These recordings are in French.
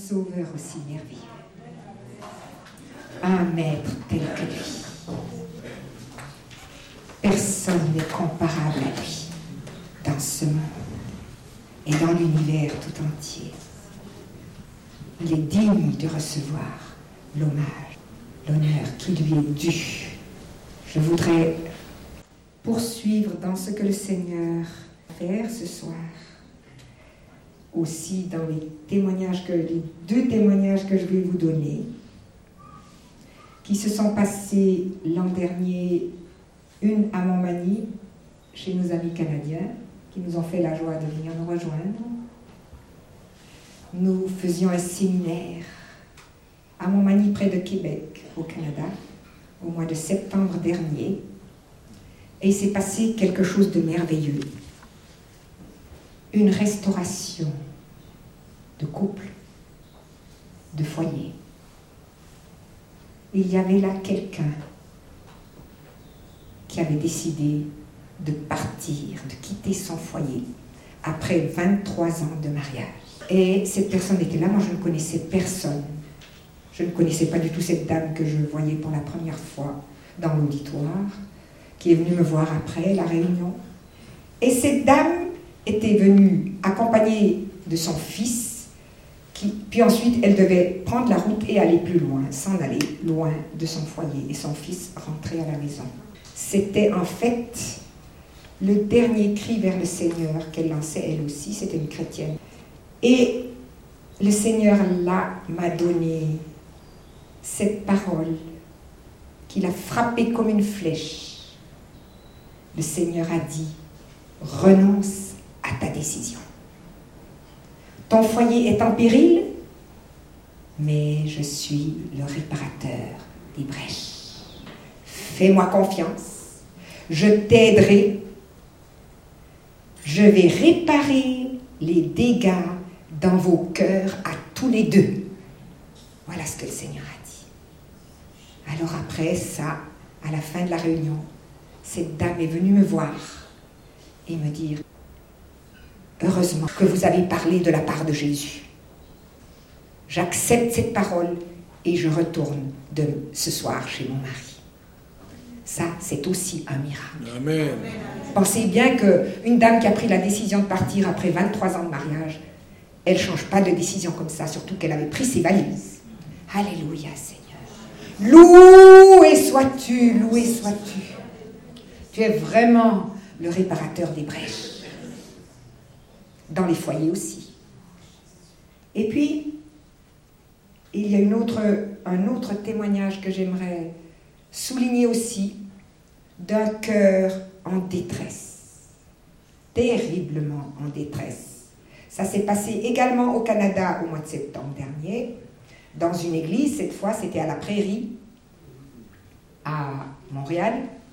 sauveur aussi merveilleux, un maître tel que lui. Personne n'est comparable à lui dans ce monde et dans l'univers tout entier. Il est digne de recevoir l'hommage, l'honneur qui lui est dû. Je voudrais poursuivre dans ce que le Seigneur va faire ce soir. Aussi dans les deux témoignages que je vais vous donner, qui se sont passés l'an dernier, une à Montmagny, chez nos amis canadiens, qui nous ont fait la joie de venir nous rejoindre. Nous faisions un séminaire à Montmagny, près de Québec, au Canada, au mois de septembre dernier. Et il s'est passé quelque chose de merveilleux. Une restauration de couple, de foyer. Il y avait là quelqu'un qui avait décidé de partir, de quitter son foyer après 23 ans de mariage. Et cette personne était là, moi je ne connaissais personne. Je ne connaissais pas du tout cette dame que je voyais pour la première fois dans l'auditoire, qui est venue me voir après la réunion. Et cette dame était venue accompagnée de son fils, puis ensuite elle devait prendre la route et aller plus loin, s'en aller loin de son foyer, et son fils rentrer à la maison. C'était en fait le dernier cri vers le Seigneur qu'elle lançait elle aussi, c'était une chrétienne. Et le Seigneur là m'a donné cette parole qui l'a frappée comme une flèche. Le Seigneur a dit, renonce à ta décision. Ton foyer est en péril, mais je suis le réparateur des brèches. Fais-moi confiance, je t'aiderai, je vais réparer les dégâts dans vos cœurs à tous les deux. Voilà ce que le Seigneur a dit. Alors après ça, à la fin de la réunion, cette dame est venue me voir et me dire, heureusement que vous avez parlé de la part de Jésus. J'accepte cette parole et je retourne ce soir chez mon mari. Ça, c'est aussi un miracle. Amen. Pensez bien qu'une dame qui a pris la décision de partir après 23 ans de mariage, elle ne change pas de décision comme ça, surtout qu'elle avait pris ses valises. Alléluia, Seigneur. Loué sois-tu, loué sois-tu. Tu es vraiment le réparateur des brèches. Dans les foyers aussi. Et puis, il y a un autre témoignage que j'aimerais souligner aussi, d'un cœur en détresse, terriblement en détresse. Ça s'est passé également au Canada au mois de septembre dernier, dans une église, cette fois c'était à la Prairie, à Montréal.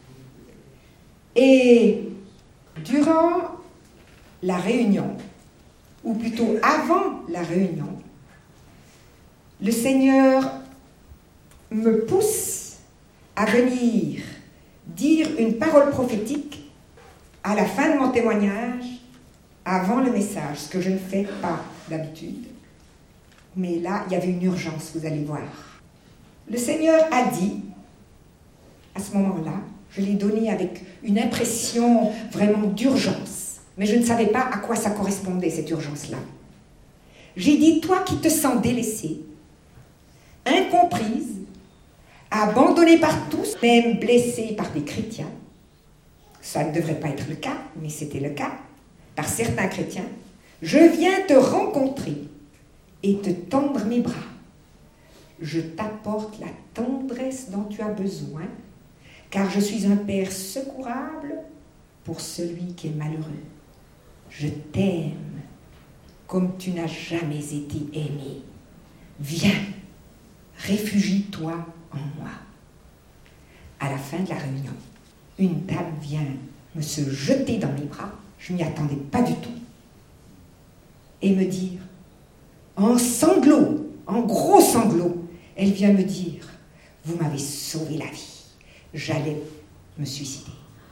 Et durant la réunion, ou plutôt avant la réunion, le Seigneur me pousse à venir dire une parole prophétique à la fin de mon témoignage, avant le message, ce que je ne fais pas d'habitude. Mais là, il y avait une urgence, vous allez voir. Le Seigneur a dit, à ce moment-là, je l'ai donné avec une impression vraiment d'urgence, mais je ne savais pas à quoi ça correspondait, cette urgence-là. J'ai dit, toi qui te sens délaissée, incomprise, abandonnée par tous, même blessée par des chrétiens, ça ne devrait pas être le cas, mais c'était le cas, par certains chrétiens, je viens te rencontrer et te tendre mes bras. Je t'apporte la tendresse dont tu as besoin, car je suis un Père secourable pour celui qui est malheureux. Je t'aime comme tu n'as jamais été aimé. Viens, réfugie-toi en moi. À la fin de la réunion, une dame vient me se jeter dans mes bras, je n'y attendais pas du tout, et me dire, en sanglots, en gros sanglots, elle vient me dire, vous m'avez sauvé la vie, j'allais me suicider.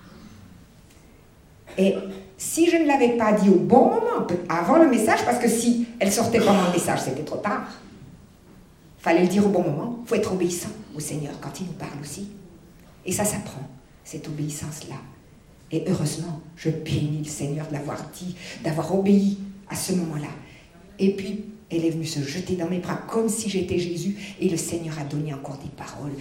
Et si je ne l'avais pas dit au bon moment, avant le message, parce que si elle sortait pendant le message, c'était trop tard, fallait le dire au bon moment. Il faut être obéissant au Seigneur quand il nous parle aussi. Et ça s'apprend, cette obéissance-là. Et heureusement, je bénis le Seigneur de l'avoir dit, d'avoir obéi à ce moment-là. Et puis, elle est venue se jeter dans mes bras comme si j'étais Jésus. Et le Seigneur a donné encore des paroles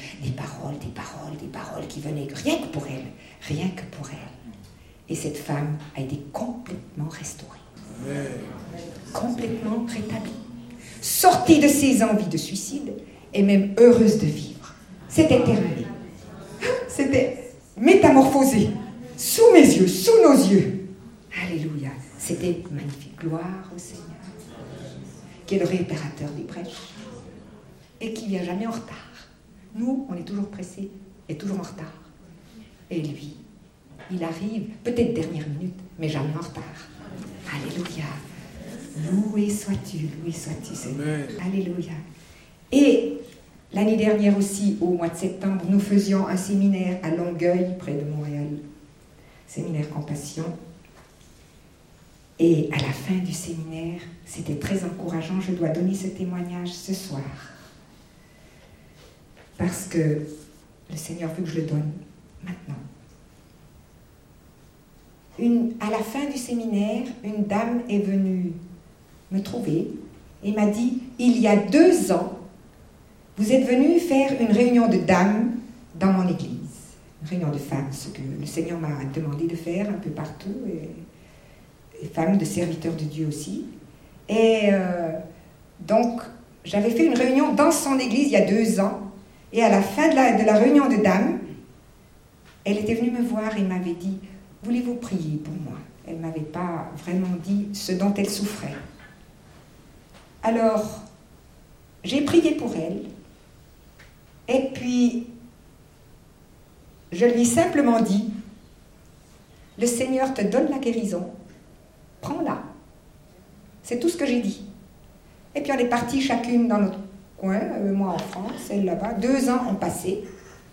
qui venaient rien que pour elle. Rien que pour elle. Et cette femme a été complètement restaurée. Amen. Complètement rétablie. Sortie de ses envies de suicide et même heureuse de vivre. C'était terminé. C'était métamorphosé. Sous mes yeux, sous nos yeux. Alléluia. C'était magnifique. Gloire au Seigneur. Qui est le réparateur des brèches. Et qui ne vient jamais en retard. Nous, on est toujours pressés et toujours en retard. Et lui, il arrive, peut-être dernière minute, mais jamais en retard. Alléluia. Loué sois-tu, Seigneur. Amen. Alléluia. Et l'année dernière aussi, au mois de septembre, nous faisions un séminaire à Longueuil, près de Montréal. Séminaire Compassion. Et à la fin du séminaire, c'était très encourageant. Je dois donner ce témoignage ce soir. Parce que le Seigneur veut que je le donne maintenant. À la fin du séminaire, une dame est venue me trouver et m'a dit, il y a 2 ans, vous êtes venu faire une réunion de dames dans mon église. Une réunion de femmes, ce que le Seigneur m'a demandé de faire un peu partout, et femmes de serviteurs de Dieu aussi. Et donc, j'avais fait une réunion dans son église il y a 2 ans, et à la fin de la réunion de dames, elle était venue me voir et m'avait dit, voulez-vous prier pour moi? Elle ne m'avait pas vraiment dit ce dont elle souffrait. Alors, j'ai prié pour elle, et puis, je lui ai simplement dit, le Seigneur te donne la guérison, prends-la. C'est tout ce que j'ai dit. Et puis on est partis chacune dans notre coin, moi en France, elle là-bas. 2 ans ont passé.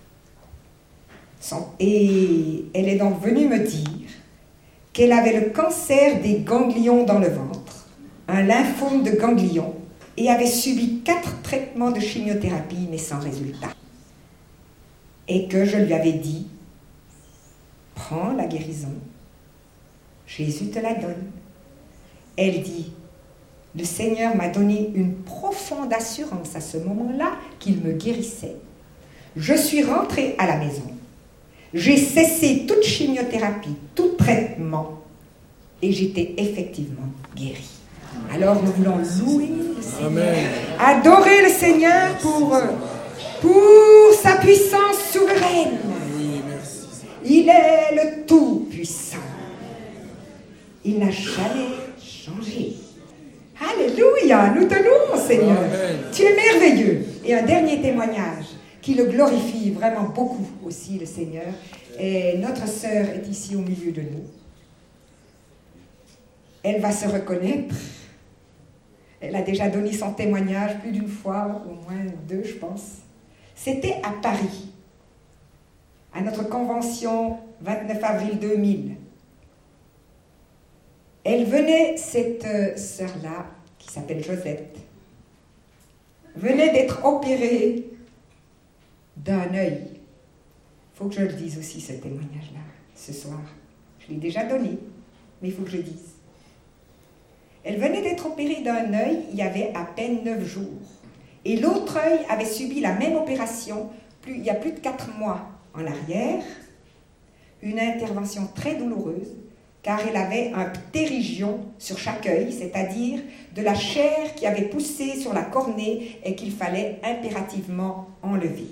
Et elle est donc venue me dire qu'elle avait le cancer des ganglions dans le ventre, un lymphome de ganglions, et avait subi 4 traitements de chimiothérapie, mais sans résultat. Et que je lui avais dit, prends la guérison, Jésus te la donne. Elle dit, le Seigneur m'a donné une profonde assurance à ce moment-là qu'il me guérissait. Je suis rentrée à la maison. J'ai cessé toute chimiothérapie, tout traitement, et j'étais effectivement guérie. Alors nous voulons louer le Seigneur, Amen. Adorer le Seigneur pour sa puissance souveraine. Oui, merci. Il est le Tout-Puissant. Il n'a jamais changé. Alléluia, nous te louons, Seigneur. Amen. Tu es merveilleux. Et un dernier témoignage qui le glorifie vraiment beaucoup aussi, le Seigneur. Et notre sœur est ici au milieu de nous. Elle va se reconnaître. Elle a déjà donné son témoignage plus d'une fois, au moins 2, je pense. C'était à Paris, à notre convention 29 avril 2000. Elle venait, cette sœur-là, qui s'appelle Josette, venait d'être opérée d'un œil. Il faut que je le dise aussi, ce témoignage-là, ce soir. Je l'ai déjà donné, mais il faut que je le dise. Elle venait d'être opérée d'un œil il y avait à peine 9 jours. Et l'autre œil avait subi la même opération il y a plus de 4 mois en arrière. Une intervention très douloureuse, car elle avait un ptérygion sur chaque œil, c'est-à-dire de la chair qui avait poussé sur la cornée et qu'il fallait impérativement enlever.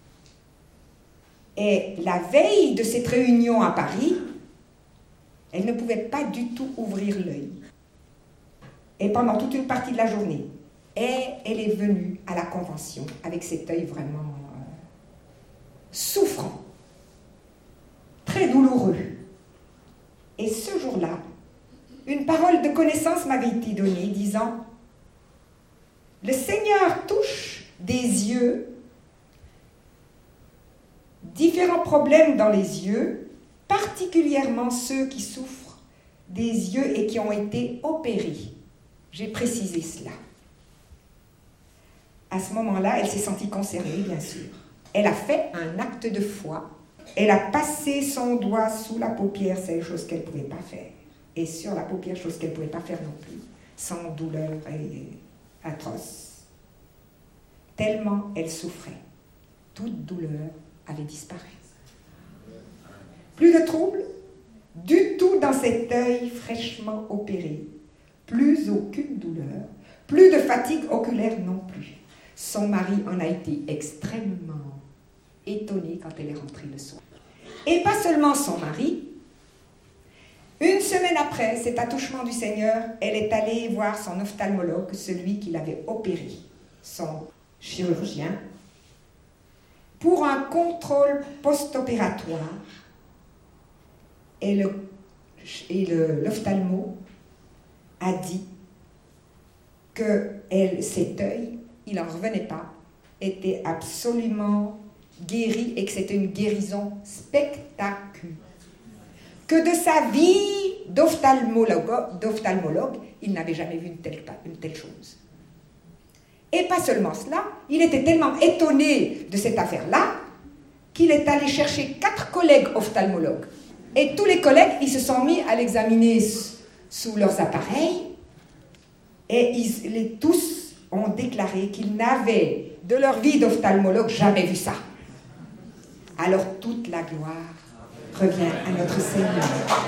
Et la veille de cette réunion à Paris, elle ne pouvait pas du tout ouvrir l'œil. Et pendant toute une partie de la journée, et elle est venue à la convention avec cet œil vraiment souffrant, très douloureux. Et ce jour-là, une parole de connaissance m'avait été donnée disant « Le Seigneur touche des yeux, différents problèmes dans les yeux, particulièrement ceux qui souffrent des yeux et qui ont été opérés. » J'ai précisé cela. À ce moment-là, elle s'est sentie concernée, bien sûr. Elle a fait un acte de foi. Elle a passé son doigt sous la paupière, c'est une chose qu'elle ne pouvait pas faire. Et sur la paupière, chose qu'elle ne pouvait pas faire non plus, sans douleur et atroce. Tellement elle souffrait. Toute douleur avait disparu. Plus de trouble du tout dans cet œil fraîchement opéré. Plus aucune douleur. Plus de fatigue oculaire non plus. Son mari en a été extrêmement étonné quand elle est rentrée le soir. Et pas seulement son mari. Une semaine après cet attouchement du Seigneur, elle est allée voir son ophtalmologue, celui qui l'avait opéré, son chirurgien, pour un contrôle post-opératoire. Et l'ophtalmo a dit que cet œil, il n'en revenait pas, était absolument guéri et que c'était une guérison spectaculaire. Que de sa vie d'ophtalmologue, il n'avait jamais vu une telle chose. Et pas seulement cela, il était tellement étonné de cette affaire-là qu'il est allé chercher 4 collègues ophtalmologues. Et tous les collègues, ils se sont mis à l'examiner sous leurs appareils et tous ont déclaré qu'ils n'avaient de leur vie d'ophtalmologue jamais vu ça. Alors toute la gloire revient à notre Seigneur.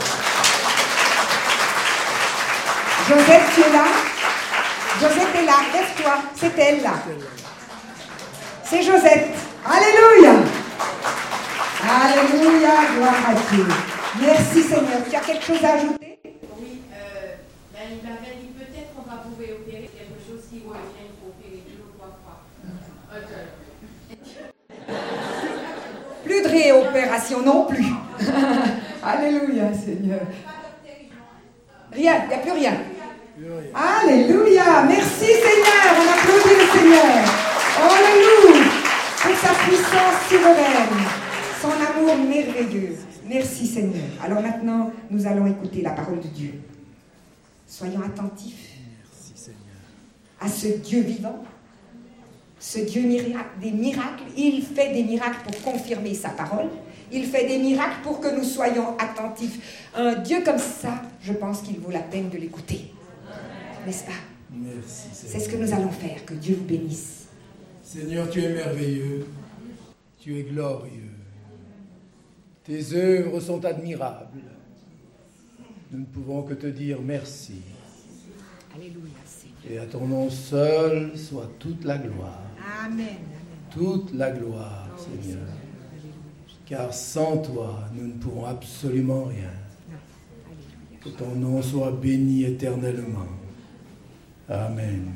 Josette, tu es là? Josette est là, lève-toi, c'est elle là. C'est Josette. Alléluia! Alléluia, gloire à Dieu. Merci Seigneur. Tu as quelque chose à ajouter? Oui, il m'avait dit peut-être qu'on va pouvoir opérer quelque chose qui revient, il faut opérer 2 ou 3 fois. Plus de réopération non plus. Alléluia, Seigneur. Rien, il n'y a plus rien. Alléluia, merci Seigneur. On applaudit le Seigneur. Alléluia, pour sa puissance souveraine, son amour merveilleux. Merci Seigneur. Alors maintenant, nous allons écouter la parole de Dieu. Soyons attentifs à ce Dieu vivant. Ce Dieu des miracles, il fait des miracles pour confirmer sa parole. Il fait des miracles pour que nous soyons attentifs. Un Dieu comme ça, je pense qu'il vaut la peine de l'écouter. N'est-ce pas? Merci, Seigneur. C'est ce que nous allons faire. Que Dieu vous bénisse. Seigneur, tu es merveilleux. Tu es glorieux. Tes œuvres sont admirables. Nous ne pouvons que te dire merci. Alléluia, Seigneur. Et à ton nom seul soit toute la gloire. Amen. Toute la gloire, Seigneur. Car sans toi, nous ne pourrons absolument rien. Que ton nom soit béni éternellement. Amen.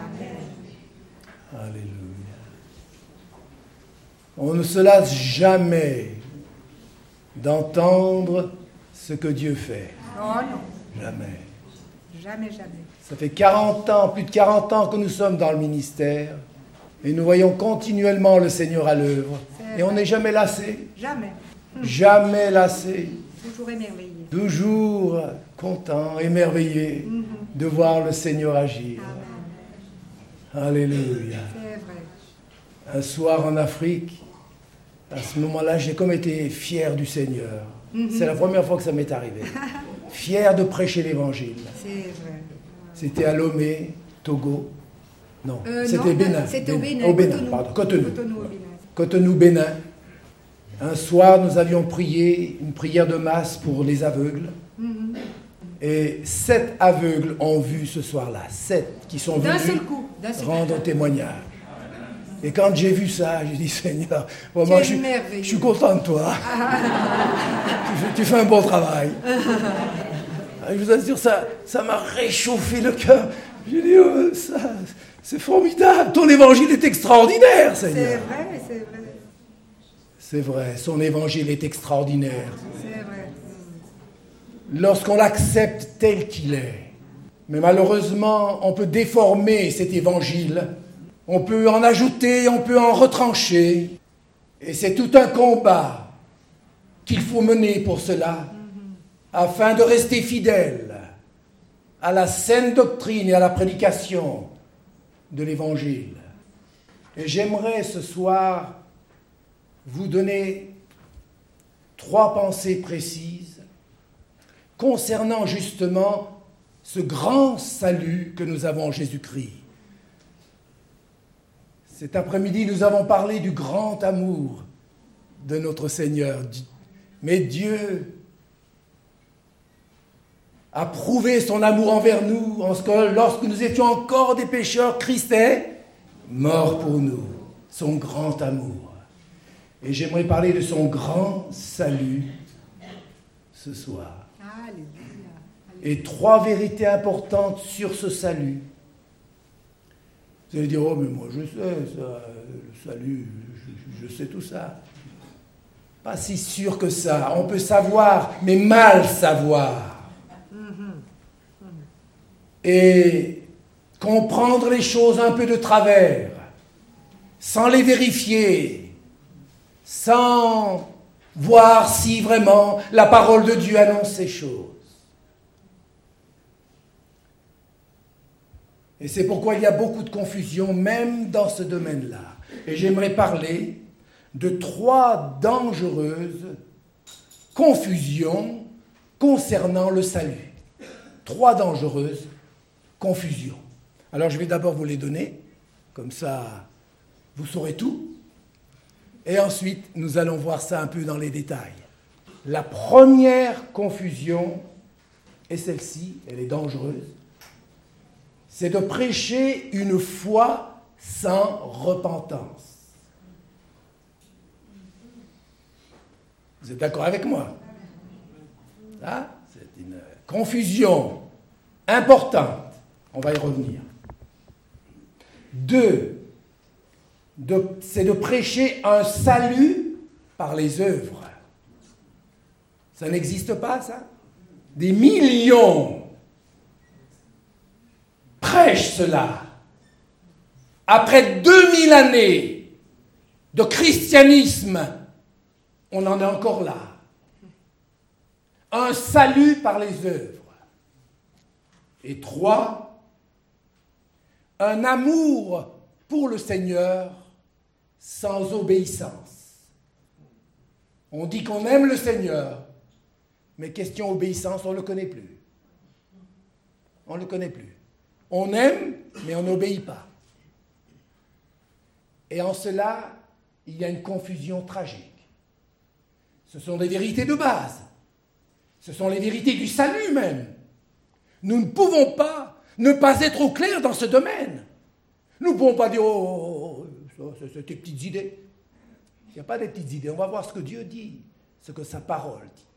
Alléluia. On ne se lasse jamais d'entendre ce que Dieu fait. Oh non. Jamais. Jamais. Ça fait 40 ans, plus de 40 ans que nous sommes dans le ministère et nous voyons continuellement le Seigneur à l'œuvre. Et on n'est jamais lassé. Jamais. Jamais lassé. Toujours émerveillé. Toujours content, émerveillé de voir le Seigneur agir. Amen. Alléluia. C'est vrai. Un soir en Afrique, à ce moment-là, j'ai comme été fier du Seigneur. C'est la première fois que ça m'est arrivé. Fier de prêcher l'Évangile. C'est vrai. C'était à Lomé, Togo. Non, c'était non, Bénin. c'était au Bénin. Au Bénin, Cotonou. pardon, Cotonou. Cotonou, au Bénin. Cotonou, Bénin. Un soir, nous avions prié une prière de masse pour les aveugles. Et 7 aveugles ont vu ce soir-là. 7 qui sont D'un venus seul coup. rendre témoignage. Et quand j'ai vu ça, j'ai dit, Seigneur, vraiment, je suis content de toi. Tu fais un bon travail. Je vous assure, ça m'a réchauffé le cœur. J'ai dit, oh, c'est formidable. Ton évangile est extraordinaire, Seigneur. C'est vrai, c'est vrai. C'est vrai, son évangile est extraordinaire. C'est vrai. Lorsqu'on l'accepte tel qu'il est. Mais malheureusement, on peut déformer cet évangile. On peut en ajouter, on peut en retrancher. Et c'est tout un combat qu'il faut mener pour cela, afin de rester fidèle à la saine doctrine et à la prédication de l'Évangile. Et j'aimerais ce soir vous donner 3 pensées précises concernant justement ce grand salut que nous avons en Jésus-Christ. Cet après-midi, nous avons parlé du grand amour de notre Seigneur. Mais Dieu a prouvé son amour envers nous en ce que lorsque nous étions encore des pécheurs, Christ est mort pour nous. Son grand amour. Et j'aimerais parler de son grand salut ce soir. Alléluia. Et 3 vérités importantes sur ce salut. Vous allez dire, oh mais moi je sais ça, le salut, je sais tout ça. Pas si sûr que ça. On peut savoir, mais mal savoir. Et comprendre les choses un peu de travers, sans les vérifier, sans voir si vraiment la parole de Dieu annonce ces choses. Et c'est pourquoi il y a beaucoup de confusion, même dans ce domaine-là. Et j'aimerais parler de 3 dangereuses confusions concernant le salut. 3 dangereuses confusions. Alors je vais d'abord vous les donner, comme ça vous saurez tout. Et ensuite, nous allons voir ça un peu dans les détails. La première confusion est celle-ci, elle est dangereuse. C'est de prêcher une foi sans repentance. Vous êtes d'accord avec moi? Ça, c'est une confusion importante. On va y revenir. 2, c'est de prêcher un salut par les œuvres. Ça n'existe pas, ça? Des millions prêchent cela. Après 2000 années de christianisme, on en est encore là. Un salut par les œuvres. Et 3, un amour pour le Seigneur sans obéissance. On dit qu'on aime le Seigneur, mais question obéissance, on ne le connaît plus. On ne le connaît plus. On aime, mais on n'obéit pas. Et en cela, il y a une confusion tragique. Ce sont des vérités de base. Ce sont les vérités du salut même. Nous ne pouvons pas ne pas être au clair dans ce domaine. Nous ne pouvons pas dire, oh, c'est tes petites idées. Il n'y a pas des petites idées. On va voir ce que Dieu dit, ce que sa parole dit.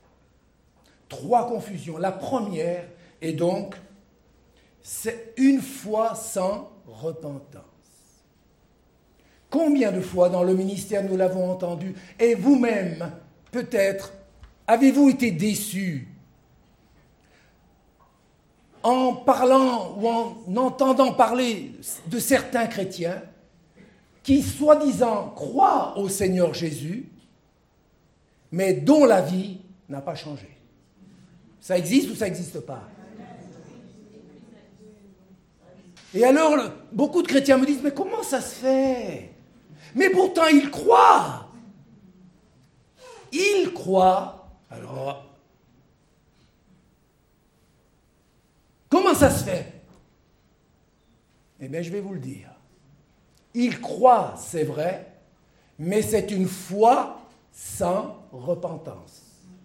3 confusions. La première est donc, c'est une foi sans repentance. Combien de fois dans le ministère nous l'avons entendu, et vous-même, peut-être, avez-vous été déçus en parlant ou en entendant parler de certains chrétiens qui, soi-disant, croient au Seigneur Jésus, mais dont la vie n'a pas changé. Ça existe ou ça n'existe pas? Et alors, beaucoup de chrétiens me disent, mais comment ça se fait? Mais pourtant, ils croient. Ils croient. Alors, comment ça se fait? Eh bien, je vais vous le dire. Ils croient, c'est vrai, mais c'est une foi sans repentance.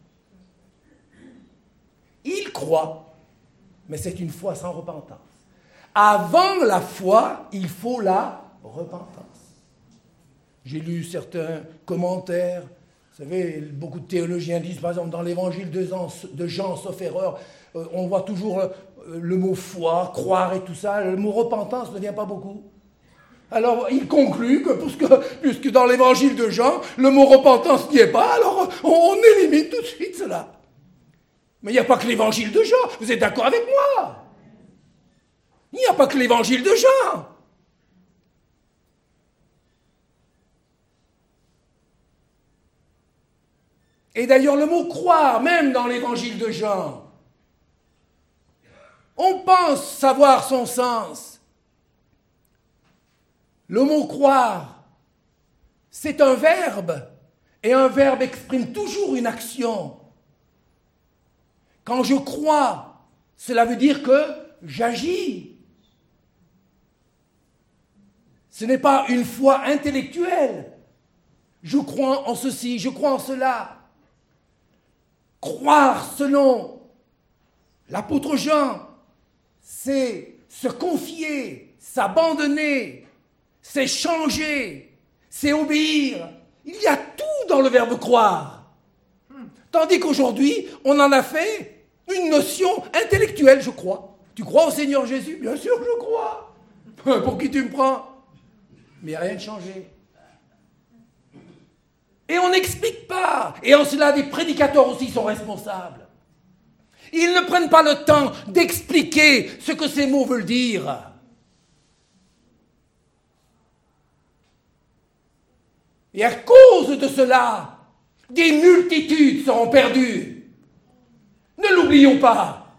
Ils croient, mais c'est une foi sans repentance. Avant la foi, il faut la repentance. J'ai lu certains commentaires. Vous savez, beaucoup de théologiens disent, par exemple, dans l'évangile de Jean, sauf erreur, on voit toujours le mot foi, croire et tout ça. Le mot repentance ne vient pas beaucoup. Alors, il conclut que puisque dans l'évangile de Jean, le mot repentance n'y est pas, alors on élimine tout de suite cela. Mais il n'y a pas que l'évangile de Jean. Vous êtes d'accord avec moi? Il n'y a pas que l'évangile de Jean. Et d'ailleurs, le mot croire, même dans l'évangile de Jean, on pense savoir son sens. Le mot croire, c'est un verbe, et un verbe exprime toujours une action. Quand je crois, cela veut dire que j'agis. Ce n'est pas une foi intellectuelle. Je crois en ceci, je crois en cela. Croire selon l'apôtre Jean, c'est se confier, s'abandonner, c'est changer, c'est obéir. Il y a tout dans le verbe croire. Tandis qu'aujourd'hui, on en a fait une notion intellectuelle, je crois. Tu crois au Seigneur Jésus? Bien sûr, je crois. Pour qui tu me prends? Mais il n'y a rien de changé. Et on n'explique pas. Et en cela, des prédicateurs aussi sont responsables. Ils ne prennent pas le temps d'expliquer ce que ces mots veulent dire. Et à cause de cela, des multitudes seront perdues. Ne l'oublions pas.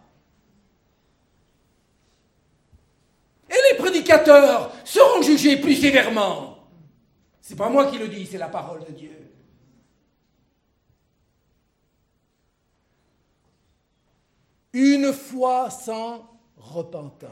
Et les prédicateurs seront jugés plus sévèrement. C'est pas moi qui le dis, c'est la parole de Dieu. Une foi sans repentance.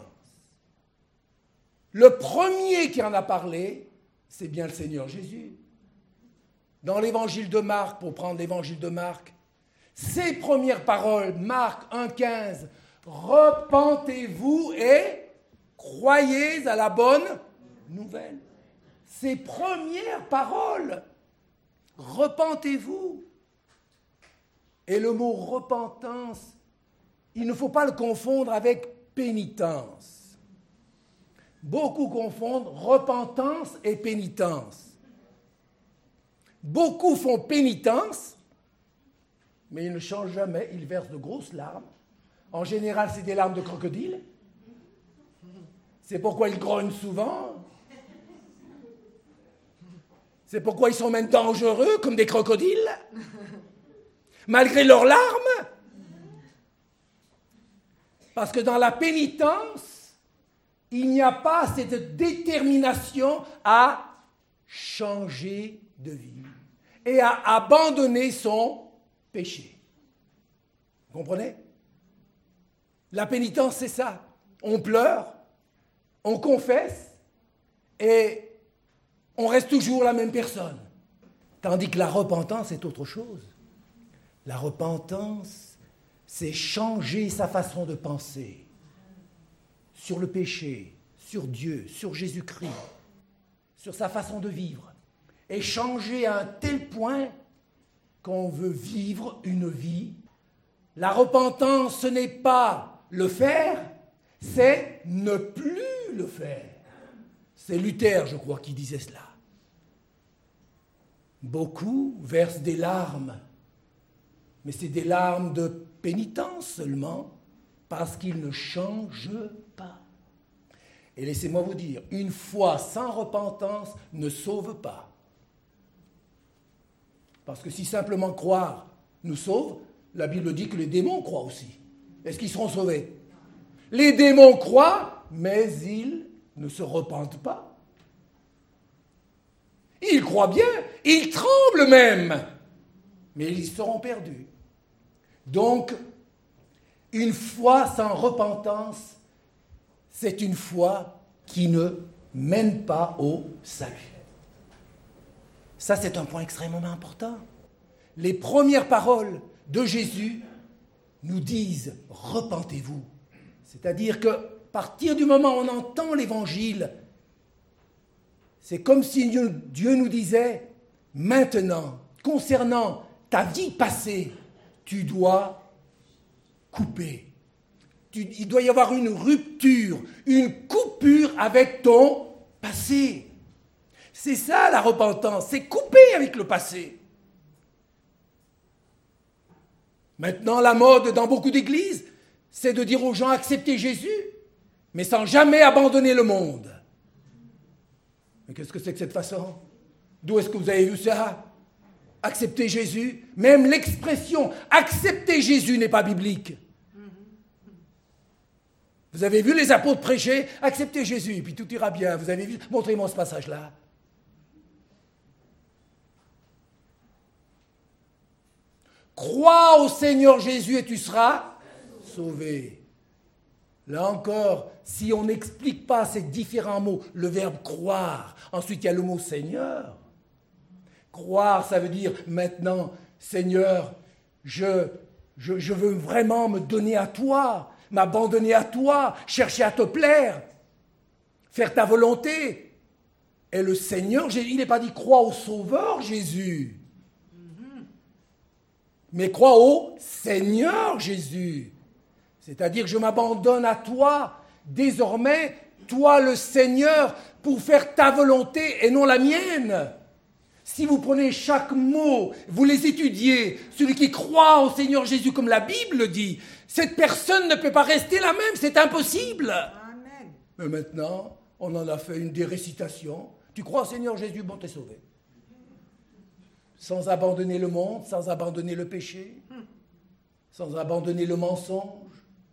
Le premier qui en a parlé, c'est bien le Seigneur Jésus. Dans l'évangile de Marc, pour prendre l'évangile de Marc, ses premières paroles, Marc 1,15, repentez-vous et croyez à la bonne nouvelle. Ses premières paroles, repentez-vous. Et le mot repentance, il ne faut pas le confondre avec pénitence. Beaucoup confondent repentance et pénitence. Beaucoup font pénitence, mais ils ne changent jamais, ils versent de grosses larmes. En général, c'est des larmes de crocodile. C'est pourquoi ils grognent souvent. C'est pourquoi ils sont même dangereux, comme des crocodiles, malgré leurs larmes. Parce que dans la pénitence, il n'y a pas cette détermination à changer de vie et à abandonner son péché. Vous comprenez? La pénitence, c'est ça. On pleure, on confesse et on reste toujours la même personne. Tandis que la repentance, c'est autre chose. La repentance, c'est changer sa façon de penser sur le péché, sur Dieu, sur Jésus-Christ, sur sa façon de vivre. Et changer à un tel point qu'on veut vivre une vie. La repentance, ce n'est pas le faire, c'est ne plus le faire. C'est Luther, je crois, qui disait cela. Beaucoup versent des larmes, mais c'est des larmes de pénitence seulement, parce qu'ils ne changent pas. Et laissez-moi vous dire, une foi sans repentance ne sauve pas. Parce que si simplement croire nous sauve, la Bible dit que les démons croient aussi. Est-ce qu'ils seront sauvés? Les démons croient, mais ils ne se repentent pas. Ils croient bien, ils tremblent même, mais ils seront perdus. Donc, une foi sans repentance, c'est une foi qui ne mène pas au salut. Ça, c'est un point extrêmement important. Les premières paroles de Jésus nous disent « repentez-vous ». C'est-à-dire que, à partir du moment où on entend l'Évangile, c'est comme si Dieu nous disait « maintenant, concernant ta vie passée, tu dois couper. Il doit y avoir une rupture, une coupure avec ton passé. » C'est ça la repentance, c'est couper avec le passé. Maintenant, la mode dans beaucoup d'églises, c'est de dire aux gens acceptez Jésus, mais sans jamais abandonner le monde. Mais qu'est-ce que c'est que cette façon? D'où est-ce que vous avez vu ça? Accepter Jésus? Même l'expression accepter Jésus n'est pas biblique. Vous Vous avez vu les apôtres prêcher, acceptez Jésus, et puis tout ira bien. Vous avez vu, montrez-moi ce passage-là. Crois au Seigneur Jésus et tu seras sauvé. Là encore, si on n'explique pas ces différents mots, le verbe croire, ensuite il y a le mot Seigneur. Croire, ça veut dire maintenant, Seigneur, je veux vraiment me donner à toi, m'abandonner à toi, chercher à te plaire, faire ta volonté. Et le Seigneur, il n'est pas dit crois au Sauveur Jésus, mais crois au Seigneur Jésus. C'est-à-dire que je m'abandonne à toi, désormais, toi le Seigneur, pour faire ta volonté et non la mienne. Si vous prenez chaque mot, vous les étudiez, celui qui croit au Seigneur Jésus comme la Bible dit, cette personne ne peut pas rester la même, c'est impossible. Amen. Mais maintenant, on en a fait une des récitations. Tu crois au Seigneur Jésus, bon, t'es sauvé. Sans abandonner le monde, sans abandonner le péché, sans abandonner le mensonge.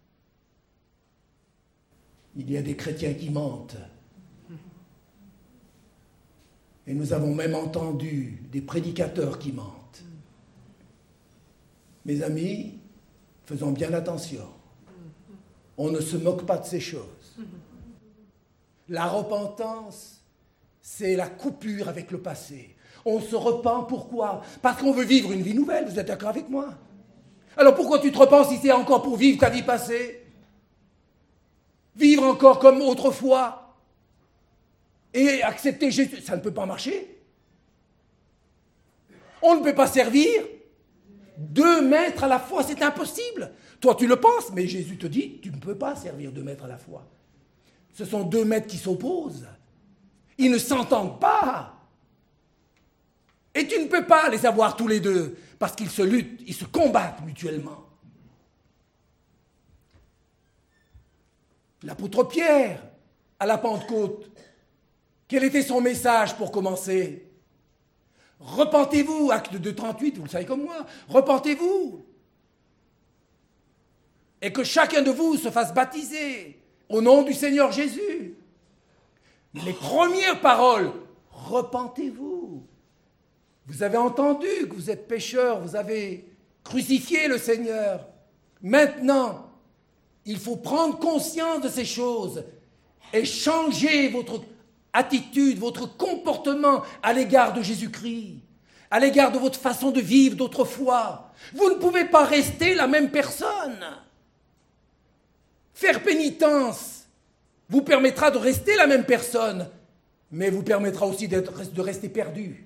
Il y a des chrétiens qui mentent. Et nous avons même entendu des prédicateurs qui mentent. Mes amis, faisons bien attention. On ne se moque pas de ces choses. La repentance, c'est la coupure avec le passé. On se repent, pourquoi? Parce qu'on veut vivre une vie nouvelle, vous êtes d'accord avec moi? Alors pourquoi tu te repens si c'est encore pour vivre ta vie passée? Vivre encore comme autrefois et accepter Jésus, ça ne peut pas marcher. On ne peut pas servir 2 maîtres à la fois, c'est impossible. Toi tu le penses, mais Jésus te dit, tu ne peux pas servir 2 maîtres à la fois. Ce sont 2 maîtres qui s'opposent. Ils ne s'entendent pas. Et tu ne peux pas les avoir tous les 2, parce qu'ils se luttent, ils se combattent mutuellement. L'apôtre Pierre, à la Pentecôte, quel était son message pour commencer? Repentez-vous, acte 2:38, vous le savez comme moi, repentez-vous. Et que chacun de vous se fasse baptiser au nom du Seigneur Jésus. Les premières paroles, repentez-vous. Vous avez entendu que vous êtes pécheurs, vous avez crucifié le Seigneur. Maintenant, il faut prendre conscience de ces choses et changer votre attitude, votre comportement à l'égard de Jésus-Christ, à l'égard de votre façon de vivre d'autrefois. Vous ne pouvez pas rester la même personne. Faire pénitence vous permettra de rester la même personne, mais vous permettra aussi de rester perdu.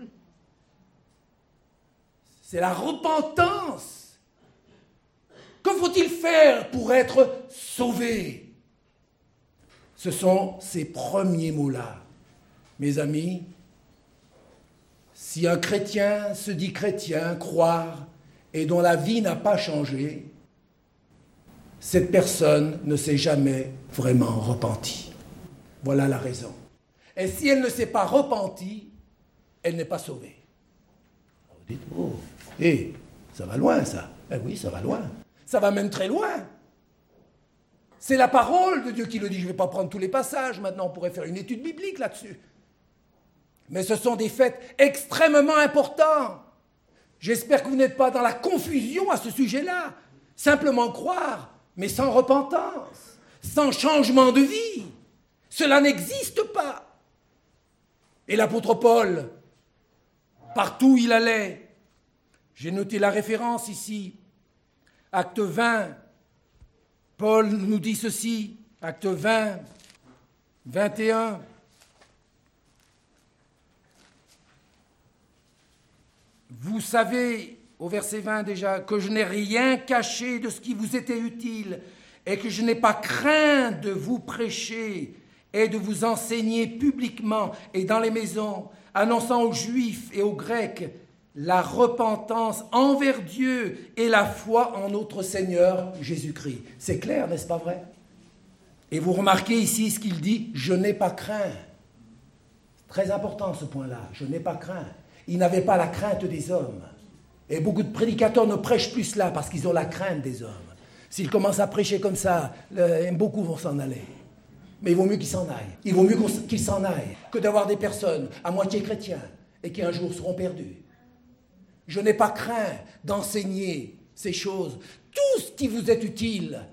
C'est la repentance. Que faut-il faire pour être sauvé? Ce sont ces premiers mots-là. Mes amis, si un chrétien se dit chrétien, croire, et dont la vie n'a pas changé, cette personne ne s'est jamais vraiment repentie. Voilà la raison. Et si elle ne s'est pas repentie, elle n'est pas sauvée. Vous dites, oh, ça va loin ça. Eh oui, ça va loin. Ça va même très loin. C'est la parole de Dieu qui le dit. Je ne vais pas prendre tous les passages. Maintenant, on pourrait faire une étude biblique là-dessus. Mais ce sont des faits extrêmement importants. J'espère que vous n'êtes pas dans la confusion à ce sujet-là. Simplement croire, mais sans repentance, sans changement de vie. Cela n'existe pas. Et l'apôtre Paul, partout où il allait, j'ai noté la référence ici, Acte 20, Paul nous dit ceci, Acte 20, 21. Vous savez, au verset 20 déjà, que je n'ai rien caché de ce qui vous était utile et que je n'ai pas craint de vous prêcher et de vous enseigner publiquement et dans les maisons, annonçant aux Juifs et aux Grecs la repentance envers Dieu et la foi en notre Seigneur Jésus-Christ. C'est clair, n'est-ce pas vrai? Et vous remarquez ici ce qu'il dit, je n'ai pas craint. C'est très important ce point-là, je n'ai pas craint. Il n'avait pas la crainte des hommes. Et beaucoup de prédicateurs ne prêchent plus cela parce qu'ils ont la crainte des hommes. S'il commence à prêcher comme ça, beaucoup vont s'en aller. Mais il vaut mieux qu'il s'en aille. Il vaut mieux qu'il s'en aille que d'avoir des personnes à moitié chrétiens et qui un jour seront perdus. Je n'ai pas craint d'enseigner ces choses, tout ce qui vous est utile.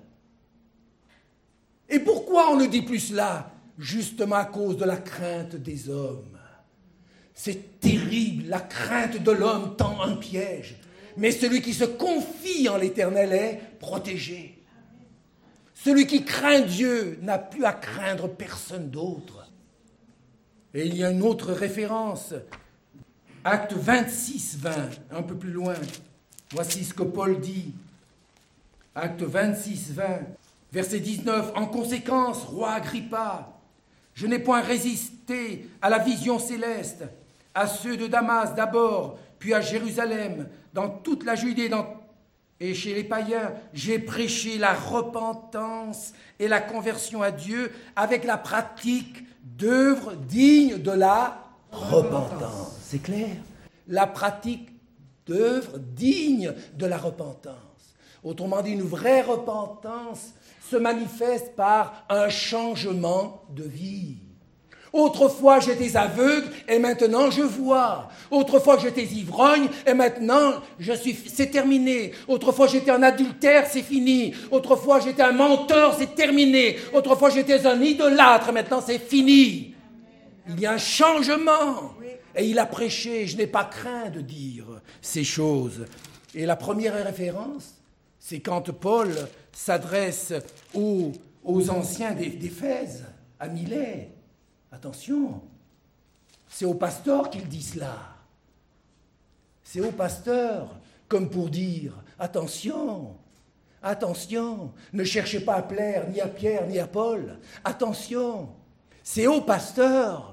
Et pourquoi on ne dit plus cela? Justement à cause de la crainte des hommes. C'est terrible, la crainte de l'homme tend un piège. Mais celui qui se confie en l'Éternel est protégé. Celui qui craint Dieu n'a plus à craindre personne d'autre. Et il y a une autre référence. Acte 26, 20, un peu plus loin. Voici ce que Paul dit. Acte 26, 20, verset 19. En conséquence, roi Agrippa, je n'ai point résisté à la vision céleste, à ceux de Damas d'abord, puis à Jérusalem, dans toute la Judée et chez les païens, j'ai prêché la repentance et la conversion à Dieu avec la pratique d'œuvres dignes de la repentance. C'est clair? La pratique d'œuvres dignes de la repentance. Autrement dit, une vraie repentance se manifeste par un changement de vie. Autrefois, j'étais aveugle et maintenant je vois. Autrefois, j'étais ivrogne et maintenant c'est terminé. Autrefois, j'étais un adultère, c'est fini. Autrefois, j'étais un menteur, c'est terminé. Autrefois, j'étais un idolâtre, maintenant c'est fini. Il y a un changement. Et il a prêché, je n'ai pas craint de dire ces choses. Et la première référence, c'est quand Paul s'adresse aux anciens d'Éphèse, à Milet. Attention, c'est au pasteur qu'il dit cela. C'est au pasteur, comme pour dire, attention, attention, ne cherchez pas à plaire ni à Pierre ni à Paul. Attention, c'est au pasteur.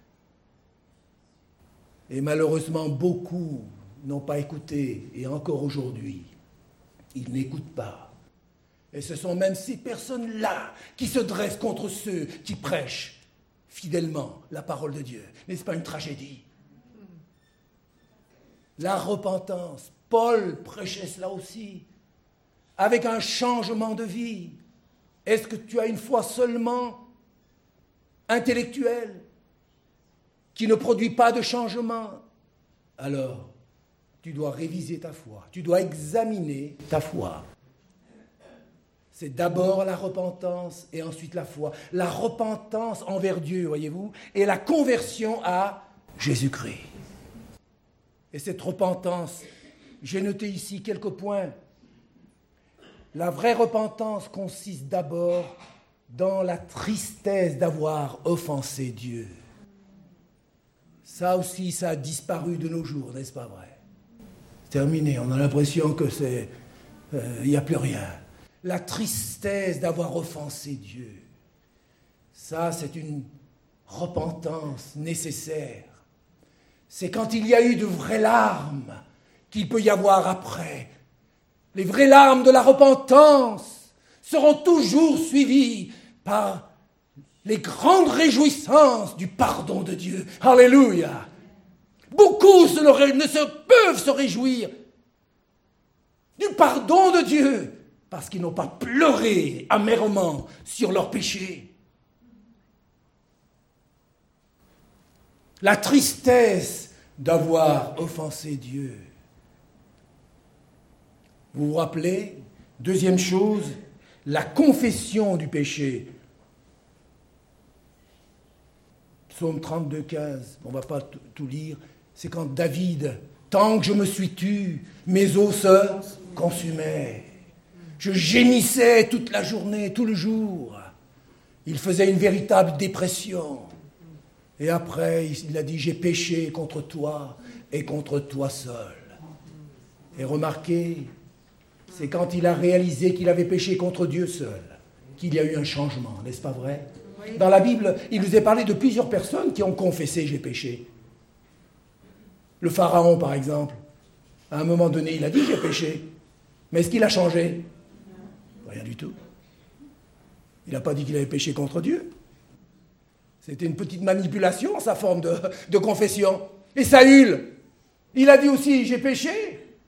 Et malheureusement, beaucoup n'ont pas écouté, et encore aujourd'hui, ils n'écoutent pas. Et ce sont même ces personnes-là qui se dressent contre ceux qui prêchent fidèlement la parole de Dieu. N'est-ce pas une tragédie? La repentance, Paul prêchait cela aussi, avec un changement de vie. Est-ce que tu as une foi seulement intellectuelle, qui ne produit pas de changement? Alors, tu dois réviser ta foi, tu dois examiner ta foi. C'est d'abord la repentance et ensuite la foi. La repentance envers Dieu, voyez-vous, et la conversion à Jésus-Christ. Et cette repentance, j'ai noté ici quelques points. La vraie repentance consiste d'abord dans la tristesse d'avoir offensé Dieu. Ça aussi, ça a disparu de nos jours, n'est-ce pas vrai? C'est terminé, on a l'impression que il n'y a plus rien. La tristesse d'avoir offensé Dieu. Ça, c'est une repentance nécessaire. C'est quand il y a eu de vraies larmes qu'il peut y avoir après. Les vraies larmes de la repentance seront toujours suivies par les grandes réjouissances du pardon de Dieu. Alléluia! Beaucoup peuvent se réjouir du pardon de Dieu parce qu'ils n'ont pas pleuré amèrement sur leurs péchés. La tristesse d'avoir offensé Dieu. Vous vous rappelez, deuxième chose, la confession du péché. Psaume 32, 15, on ne va pas tout lire, c'est quand David, tant que je me suis tu, mes os se consumaient. Je gémissais toute la journée, tout le jour. Il faisait une véritable dépression. Et après, il a dit, j'ai péché contre toi et contre toi seul. Et remarquez, c'est quand il a réalisé qu'il avait péché contre Dieu seul qu'il y a eu un changement, n'est-ce pas vrai? Oui. Dans la Bible, il nous est parlé de plusieurs personnes qui ont confessé « j'ai péché ». Le Pharaon, par exemple, à un moment donné, il a dit « j'ai péché ». Mais est-ce qu'il a changé? Rien du tout. Il n'a pas dit qu'il avait péché contre Dieu. C'était une petite manipulation, sa forme de confession. Et Saül, il a dit aussi « j'ai péché ».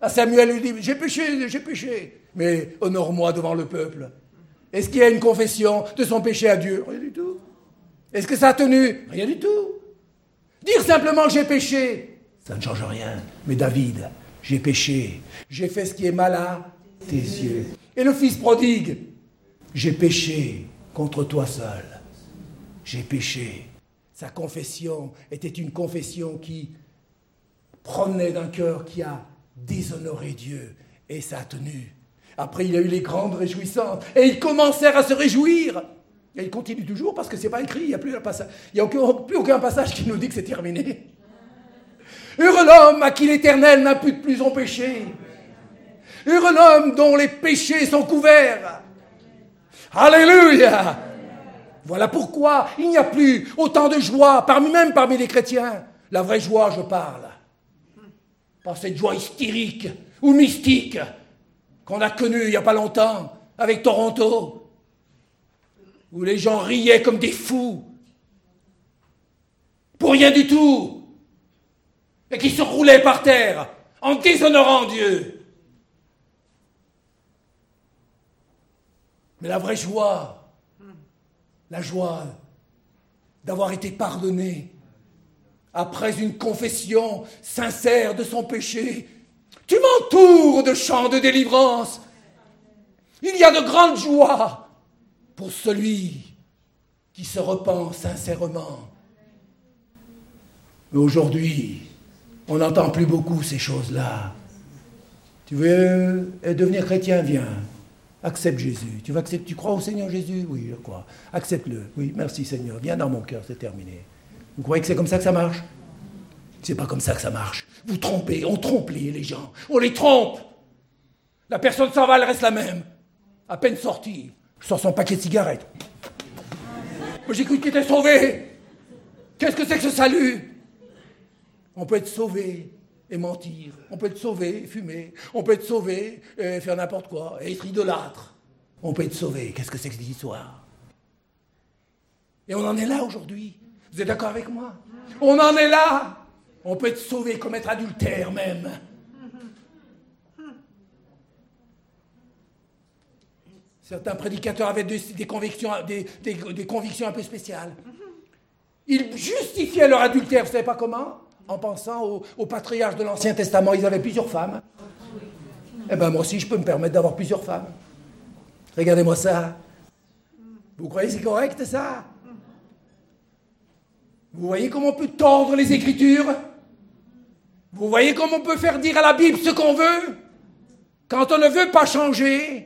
À Samuel, il dit, j'ai péché. Mais honore-moi devant le peuple. Est-ce qu'il y a une confession de son péché à Dieu? Rien du tout. Est-ce que ça a tenu? Rien du tout. Dire simplement j'ai péché, ça ne change rien. Mais David, j'ai péché. J'ai fait ce qui est mal à tes yeux. Et le fils prodigue, j'ai péché contre toi seul. J'ai péché. Sa confession était une confession qui provenait d'un cœur qui a déshonoré Dieu. Et ça a tenu. Après, il a eu les grandes réjouissances. Et ils commencèrent à se réjouir. Et il continue toujours parce que ce n'est pas écrit. Il n'y a plus aucun passage qui nous dit que c'est terminé. Heureux l'homme à qui l'Éternel n'impute plus son péché. Heureux l'homme dont les péchés sont couverts. Alléluia! Voilà pourquoi il n'y a plus autant de joie, même parmi les chrétiens. La vraie joie, je parle. Pas cette joie hystérique ou mystique qu'on a connue il n'y a pas longtemps avec Toronto, où les gens riaient comme des fous, pour rien du tout, et qui se roulaient par terre en déshonorant Dieu. Mais la vraie joie, la joie d'avoir été pardonné après une confession sincère de son péché. Tu m'entoures de chants de délivrance. Il y a de grandes joies pour celui qui se repent sincèrement. Mais aujourd'hui, on n'entend plus beaucoup ces choses-là. Tu veux devenir chrétien, viens. Accepte Jésus. Tu crois au Seigneur Jésus? Oui, je crois. Accepte-le. Oui, merci Seigneur. Viens dans mon cœur, c'est terminé. Vous croyez que c'est comme ça que ça marche? C'est pas comme ça que ça marche. Vous trompez, on trompe les gens. On les trompe. La personne s'en va, elle reste la même. À peine sortie, sort son paquet de cigarettes. Moi j'ai cru qu'il était sauvé. Qu'est-ce que c'est que ce salut? On peut être sauvé et mentir. On peut être sauvé et fumer. On peut être sauvé et faire n'importe quoi, et être idolâtre. On peut être sauvé. Qu'est-ce que c'est que cette histoire? Et on en est là aujourd'hui. Vous êtes d'accord avec moi? On en est là. On peut être sauvé, commettre adultère même. Certains prédicateurs avaient des convictions un peu spéciales. Ils justifiaient leur adultère, vous ne savez pas comment? En pensant aux patriarches de l'Ancien Testament, ils avaient plusieurs femmes. Eh bien, moi aussi, je peux me permettre d'avoir plusieurs femmes. Regardez-moi ça. Vous croyez que c'est correct, ça? Vous voyez comment on peut tordre les Écritures? Vous voyez comment on peut faire dire à la Bible ce qu'on veut? Quand on ne veut pas changer,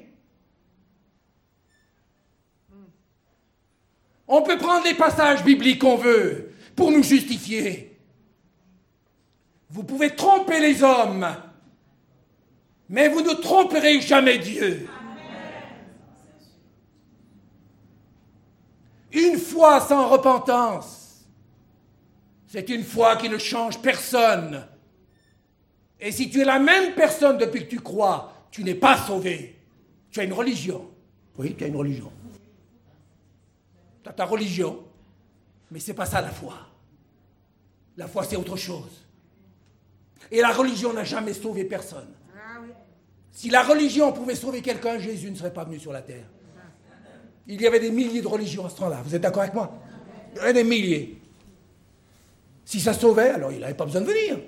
on peut prendre les passages bibliques qu'on veut pour nous justifier. Vous pouvez tromper les hommes, mais vous ne tromperez jamais Dieu. Une foi sans repentance, c'est une foi qui ne change personne. Et si tu es la même personne depuis que tu crois, tu n'es pas sauvé. Tu as une religion. Oui, tu as une religion. Tu as ta religion, mais ce n'est pas ça la foi. La foi, c'est autre chose. Et la religion n'a jamais sauvé personne. Si la religion pouvait sauver quelqu'un, Jésus ne serait pas venu sur la terre. Il y avait des milliers de religions à ce temps-là. Vous êtes d'accord avec moi? Il y en avait des milliers. Si ça sauvait, alors il n'avait pas besoin de venir.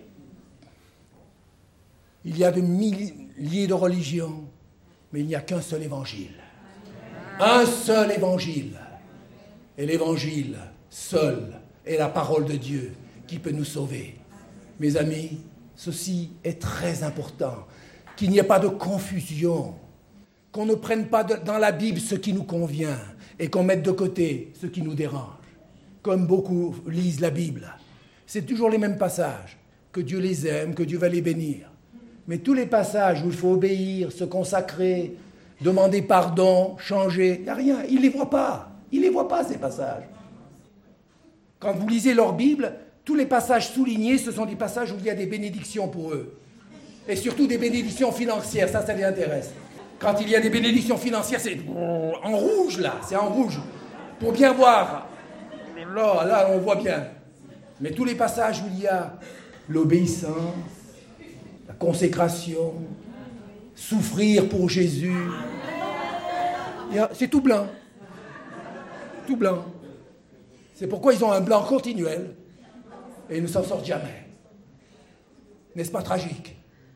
Il y a des milliers de religions, mais il n'y a qu'un seul évangile. Un seul évangile. Et l'évangile, seul, est la parole de Dieu qui peut nous sauver. Mes amis, ceci est très important. Qu'il n'y ait pas de confusion. Qu'on ne prenne pas dans la Bible ce qui nous convient et qu'on mette de côté ce qui nous dérange. Comme beaucoup lisent la Bible. C'est toujours les mêmes passages. Que Dieu les aime, que Dieu va les bénir. Mais tous les passages où il faut obéir, se consacrer, demander pardon, changer, il n'y a rien. Ils ne les voient pas. Ils ne les voient pas, ces passages. Quand vous lisez leur Bible, tous les passages soulignés, ce sont des passages où il y a des bénédictions pour eux. Et surtout des bénédictions financières, ça les intéresse. Quand il y a des bénédictions financières, c'est en rouge, là, c'est en rouge. Pour bien voir. Là, on voit bien. Mais tous les passages où il y a l'obéissance, la consécration, souffrir pour Jésus. C'est tout blanc. Tout blanc. C'est pourquoi ils ont un blanc continuel et ils ne s'en sortent jamais. N'est-ce pas tragique?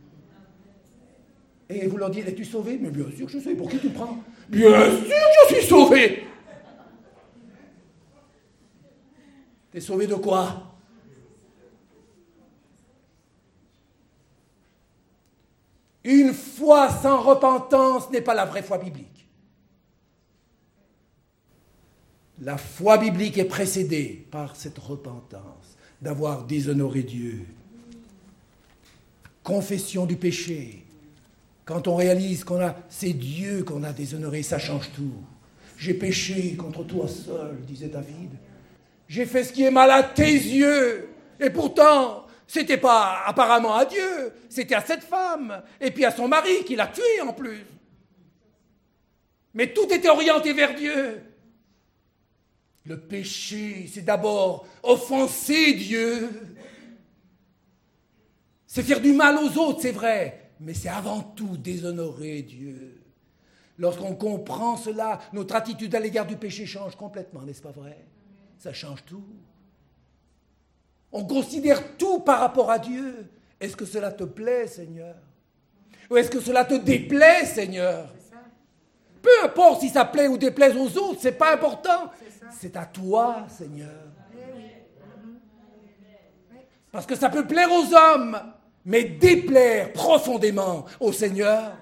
Et vous leur dites, es-tu sauvé? Mais bien sûr que je suis sauvé. Pour qui tu me prends? Bien sûr que je suis sauvé. T'es sauvé de quoi? Une foi sans repentance n'est pas la vraie foi biblique. La foi biblique est précédée par cette repentance, d'avoir déshonoré Dieu. Confession du péché. Quand on réalise c'est Dieu qu'on a déshonoré, ça change tout. J'ai péché contre toi seul, disait David. J'ai fait ce qui est mal à tes yeux. Et pourtant, c'était pas apparemment à Dieu, c'était à cette femme, et puis à son mari qui l'a tué en plus. Mais tout était orienté vers Dieu. Le péché, c'est d'abord offenser Dieu. C'est faire du mal aux autres, c'est vrai, mais c'est avant tout déshonorer Dieu. Lorsqu'on comprend cela, notre attitude à l'égard du péché change complètement, n'est-ce pas vrai? Ça change tout. On considère tout par rapport à Dieu. Est-ce que cela te plaît, Seigneur? Ou est-ce que cela te déplaît, Seigneur? Peu importe si ça plaît ou déplaise aux autres, c'est pas important. C'est à toi, Seigneur. Parce que ça peut plaire aux hommes, mais déplaire profondément au Seigneur.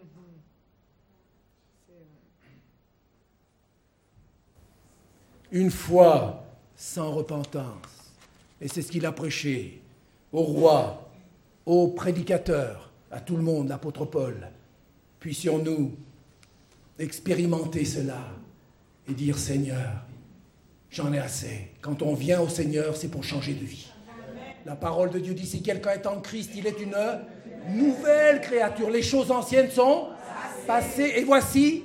Une foi sans repentance, et c'est ce qu'il a prêché au roi, aux prédicateurs, à tout le monde, l'apôtre Paul. Puissions-nous expérimenter cela et dire, Seigneur, j'en ai assez. Quand on vient au Seigneur, c'est pour changer de vie. La parole de Dieu dit, si quelqu'un est en Christ, il est une nouvelle créature. Les choses anciennes sont passées, et voici,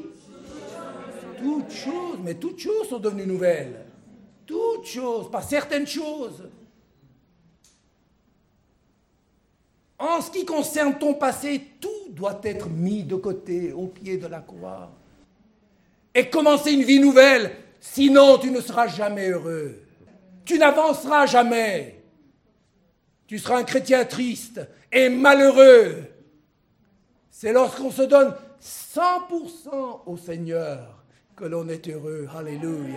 toutes choses sont devenues nouvelles. Toutes choses, pas certaines choses. En ce qui concerne ton passé, tout doit être mis de côté, au pied de la croix. Et commencer une vie nouvelle, sinon tu ne seras jamais heureux. Tu n'avanceras jamais. Tu seras un chrétien triste et malheureux. C'est lorsqu'on se donne 100% au Seigneur que l'on est heureux. Alléluia.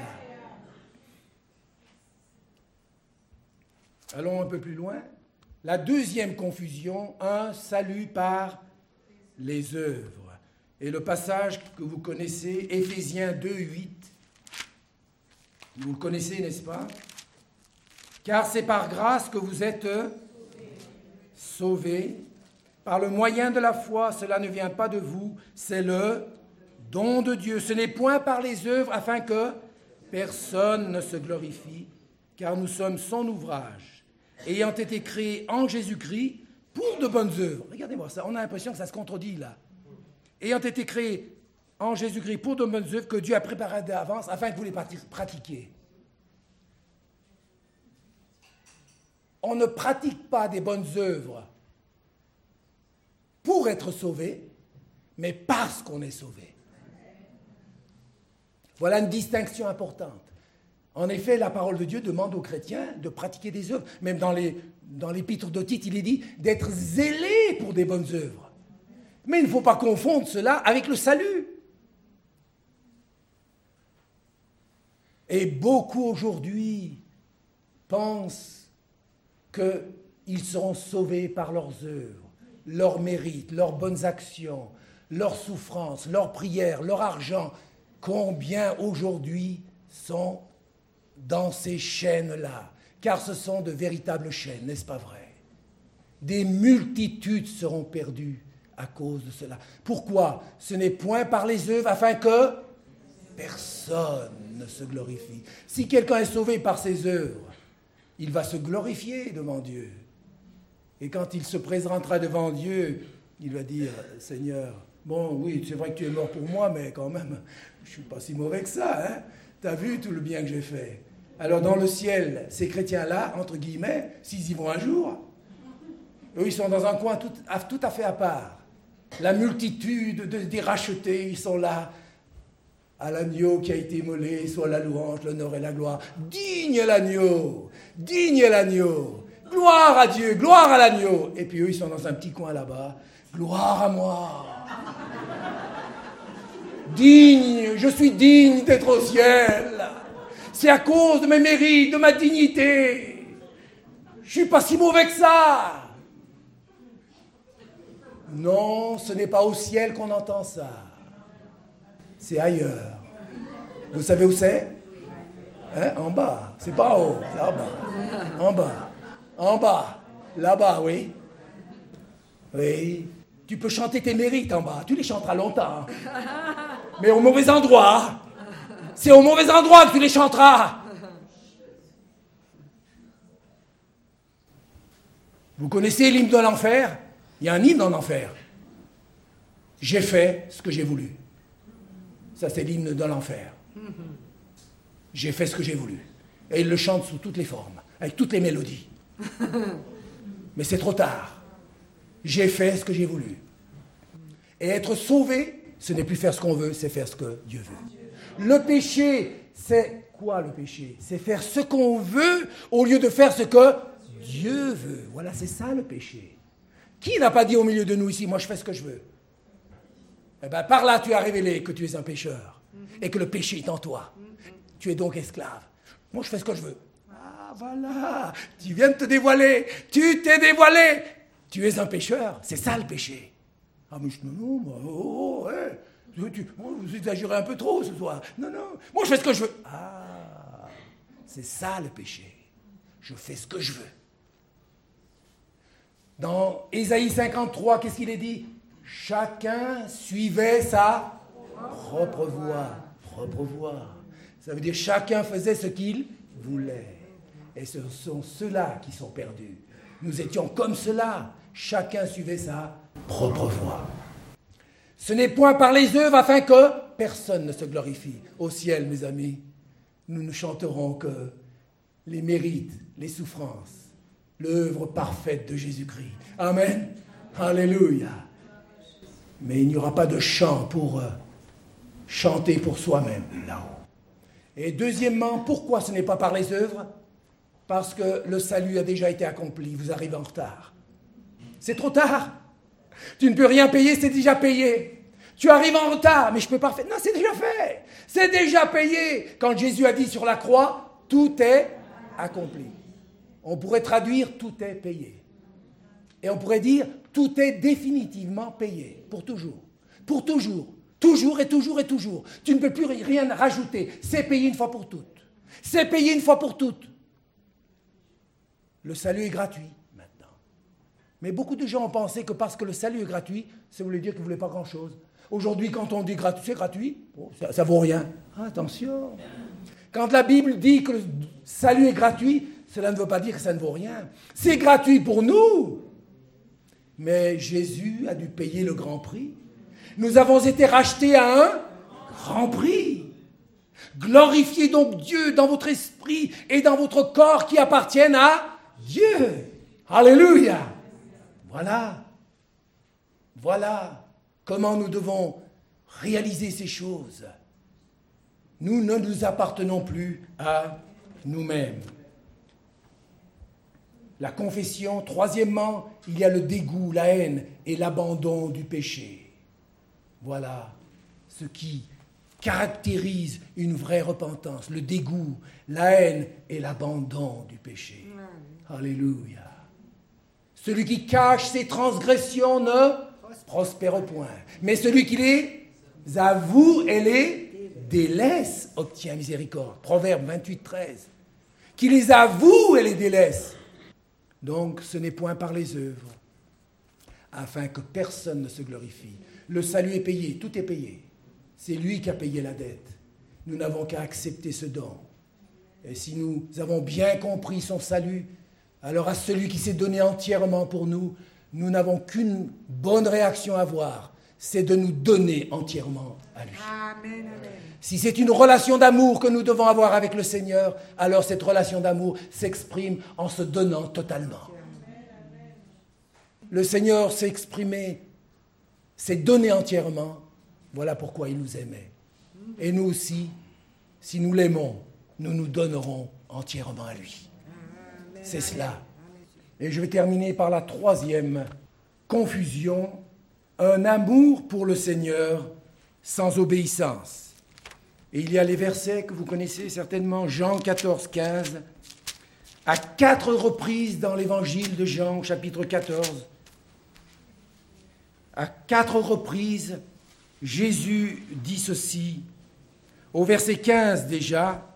Allons un peu plus loin. La deuxième confusion, un salut par les œuvres. Et le passage que vous connaissez, Éphésiens 2, 8. Vous le connaissez, n'est-ce pas? Car c'est par grâce que vous êtes sauvés. Par le moyen de la foi, cela ne vient pas de vous, c'est le don de Dieu. Ce n'est point par les œuvres afin que personne ne se glorifie, car nous sommes son ouvrage, ayant été créés en Jésus-Christ pour de bonnes œuvres. Regardez-moi ça, on a l'impression que ça se contredit là. Ayant été créés en Jésus-Christ pour de bonnes œuvres que Dieu a préparées d'avance afin que vous les pratiquiez. On ne pratique pas des bonnes œuvres pour être sauvé, mais parce qu'on est sauvé. Voilà une distinction importante. En effet, la parole de Dieu demande aux chrétiens de pratiquer des œuvres. Même dans l'épître de Tite, il est dit d'être zélés pour des bonnes œuvres. Mais il ne faut pas confondre cela avec le salut. Et beaucoup aujourd'hui pensent qu'ils seront sauvés par leurs œuvres, leurs mérites, leurs bonnes actions, leurs souffrances, leurs prières, leur argent. Combien aujourd'hui sont dans ces chaînes-là? Car ce sont de véritables chaînes, n'est-ce pas vrai? Des multitudes seront perdues à cause de cela. Pourquoi? Ce n'est point par les œuvres afin que personne ne se glorifie. Si quelqu'un est sauvé par ses œuvres, il va se glorifier devant Dieu. Et quand il se présentera devant Dieu, il va dire, Seigneur, bon, oui, c'est vrai que tu es mort pour moi, mais quand même, je ne suis pas si mauvais que ça, hein? Tu as vu tout le bien que j'ai fait. Alors dans le ciel, ces chrétiens-là, entre guillemets, s'ils y vont un jour, Eux, ils sont dans un coin tout à fait à part. La multitude des rachetés, ils sont là. À l'agneau qui a été immolé, soit la louange, l'honneur et la gloire. Digne l'agneau, digne l'agneau. Gloire à Dieu, gloire à l'agneau. Et puis eux, ils sont dans un petit coin là-bas. Gloire à moi. Digne, je suis digne d'être au ciel. C'est à cause de mes mérites, de ma dignité. Je suis pas si mauvais que ça. Non, ce n'est pas au ciel qu'on entend ça. C'est ailleurs. Vous savez où c'est? En bas. C'est pas en haut, c'est en bas. En bas. En bas. Là-bas, oui. Oui. Tu peux chanter tes mérites en bas. Tu les chanteras longtemps. Mais au mauvais endroit. C'est au mauvais endroit que tu les chanteras. Vous connaissez l'hymne de l'enfer? Il y a un hymne en enfer. J'ai fait ce que j'ai voulu. Ça, c'est l'hymne de l'enfer. J'ai fait ce que j'ai voulu. Et il le chante sous toutes les formes, avec toutes les mélodies. Mais c'est trop tard. J'ai fait ce que j'ai voulu. Et être sauvé, ce n'est plus faire ce qu'on veut, c'est faire ce que Dieu veut. Le péché, c'est quoi le péché? C'est faire ce qu'on veut au lieu de faire ce que Dieu veut. Voilà, c'est ça le péché. Qui n'a pas dit au milieu de nous ici, moi je fais ce que je veux? Eh bien, par là, tu as révélé que tu es un pécheur et que le péché est en toi. Tu es donc esclave. Moi, je fais ce que je veux. Ah, voilà. Tu viens de te dévoiler. Tu t'es dévoilé. Tu es un pécheur. C'est ça, le péché. Ah, mais non, ouais. Vous exagérez un peu trop ce soir. Non. Moi, je fais ce que je veux. Ah, c'est ça, le péché. Je fais ce que je veux. Dans Ésaïe 53, qu'est-ce qu'il est dit? Chacun suivait sa propre voie. Propre voie. Ça veut dire chacun faisait ce qu'il voulait. Et ce sont ceux-là qui sont perdus. Nous étions comme cela. Chacun suivait sa propre voie. Ce n'est point par les œuvres afin que personne ne se glorifie. Au ciel, mes amis, nous ne chanterons que les mérites, les souffrances, l'œuvre parfaite de Jésus-Christ. Amen. Alléluia. Mais il n'y aura pas de chant pour chanter pour soi-même là-haut. Et deuxièmement, pourquoi ce n'est pas par les œuvres? Parce que le salut a déjà été accompli. Vous arrivez en retard. C'est trop tard. Tu ne peux rien payer, c'est déjà payé. Tu arrives en retard, mais je ne peux pas faire. Non, c'est déjà fait. C'est déjà payé. Quand Jésus a dit sur la croix, tout est accompli. On pourrait traduire tout est payé. Et on pourrait dire tout est définitivement payé. Pour toujours. Pour toujours. Toujours et toujours et toujours. Tu ne peux plus rien rajouter. C'est payé une fois pour toutes. C'est payé une fois pour toutes. Le salut est gratuit maintenant. Mais beaucoup de gens ont pensé que parce que le salut est gratuit, ça voulait dire qu'ils ne voulaient pas grand-chose. Aujourd'hui, quand on dit gratuit, c'est gratuit, ça ne vaut rien. Attention. Quand la Bible dit que le salut est gratuit, cela ne veut pas dire que ça ne vaut rien. C'est gratuit pour nous. Mais Jésus a dû payer le grand prix. Nous avons été rachetés à un grand prix. Glorifiez donc Dieu dans votre esprit et dans votre corps qui appartiennent à Dieu. Alléluia. Voilà comment nous devons réaliser ces choses. Nous ne nous appartenons plus à nous-mêmes. La confession. Troisièmement, il y a le dégoût, la haine et l'abandon du péché. Voilà ce qui caractérise une vraie repentance. Le dégoût, la haine et l'abandon du péché. Alléluia. Celui qui cache ses transgressions ne prospère point. Mais celui qui les avoue et les délaisse obtient miséricorde. Proverbe 28, 13. Qui les avoue et les délaisse. Donc, ce n'est point par les œuvres, afin que personne ne se glorifie. Le salut est payé, tout est payé. C'est lui qui a payé la dette. Nous n'avons qu'à accepter ce don. Et si nous avons bien compris son salut, alors à celui qui s'est donné entièrement pour nous, nous n'avons qu'une bonne réaction à avoir, c'est de nous donner entièrement à lui. Amen, amen. Si c'est une relation d'amour que nous devons avoir avec le Seigneur, alors cette relation d'amour s'exprime en se donnant totalement. Le Seigneur s'est exprimé, s'est donné entièrement. Voilà pourquoi il nous aimait. Et nous aussi, si nous l'aimons, nous nous donnerons entièrement à lui. C'est cela. Et je vais terminer par la troisième confusion, un amour pour le Seigneur sans obéissance. Et il y a les versets que vous connaissez certainement, Jean 14, 15, à 4 reprises dans l'évangile de Jean, chapitre 14. À 4 reprises, Jésus dit ceci, au verset 15 déjà,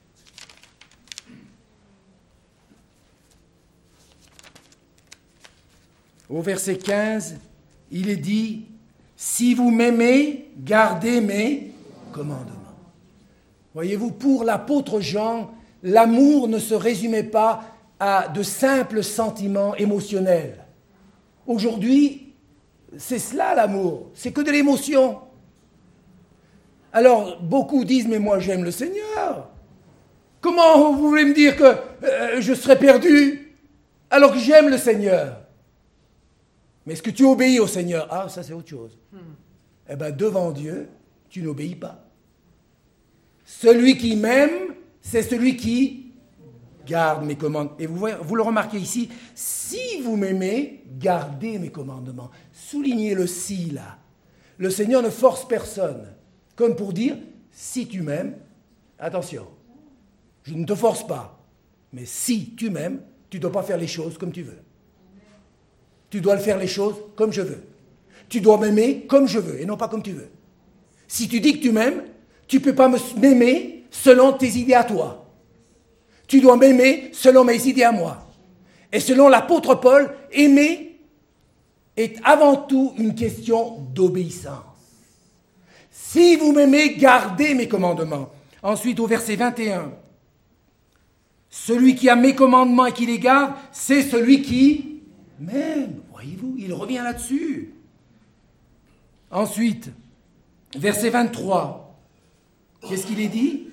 au verset 15, il est dit, « Si vous m'aimez, gardez mes commandements. » Voyez-vous, pour l'apôtre Jean, l'amour ne se résumait pas à de simples sentiments émotionnels. Aujourd'hui, c'est cela l'amour, c'est que de l'émotion. Alors, beaucoup disent, mais moi j'aime le Seigneur. Comment vous voulez me dire que je serais perdu alors que j'aime le Seigneur? Mais est-ce que tu obéis au Seigneur? Ah, ça c'est autre chose. Eh bien, devant Dieu, tu n'obéis pas. Celui qui m'aime, c'est celui qui garde mes commandements. Et vous le remarquez ici, si vous m'aimez, gardez mes commandements. Soulignez le si là. Le Seigneur ne force personne. Comme pour dire, si tu m'aimes, attention, je ne te force pas. Mais si tu m'aimes, tu ne dois pas faire les choses comme tu veux. Tu dois faire les choses comme je veux. Tu dois m'aimer comme je veux et non pas comme tu veux. Si tu dis que tu m'aimes, tu ne peux pas m'aimer selon tes idées à toi. Tu dois m'aimer selon mes idées à moi. Et selon l'apôtre Paul, aimer est avant tout une question d'obéissance. Si vous m'aimez, gardez mes commandements. Ensuite, au verset 21, celui qui a mes commandements et qui les garde, c'est celui qui m'aime. Voyez-vous, il revient là-dessus. Ensuite, verset 23, qu'est-ce qu'il est dit?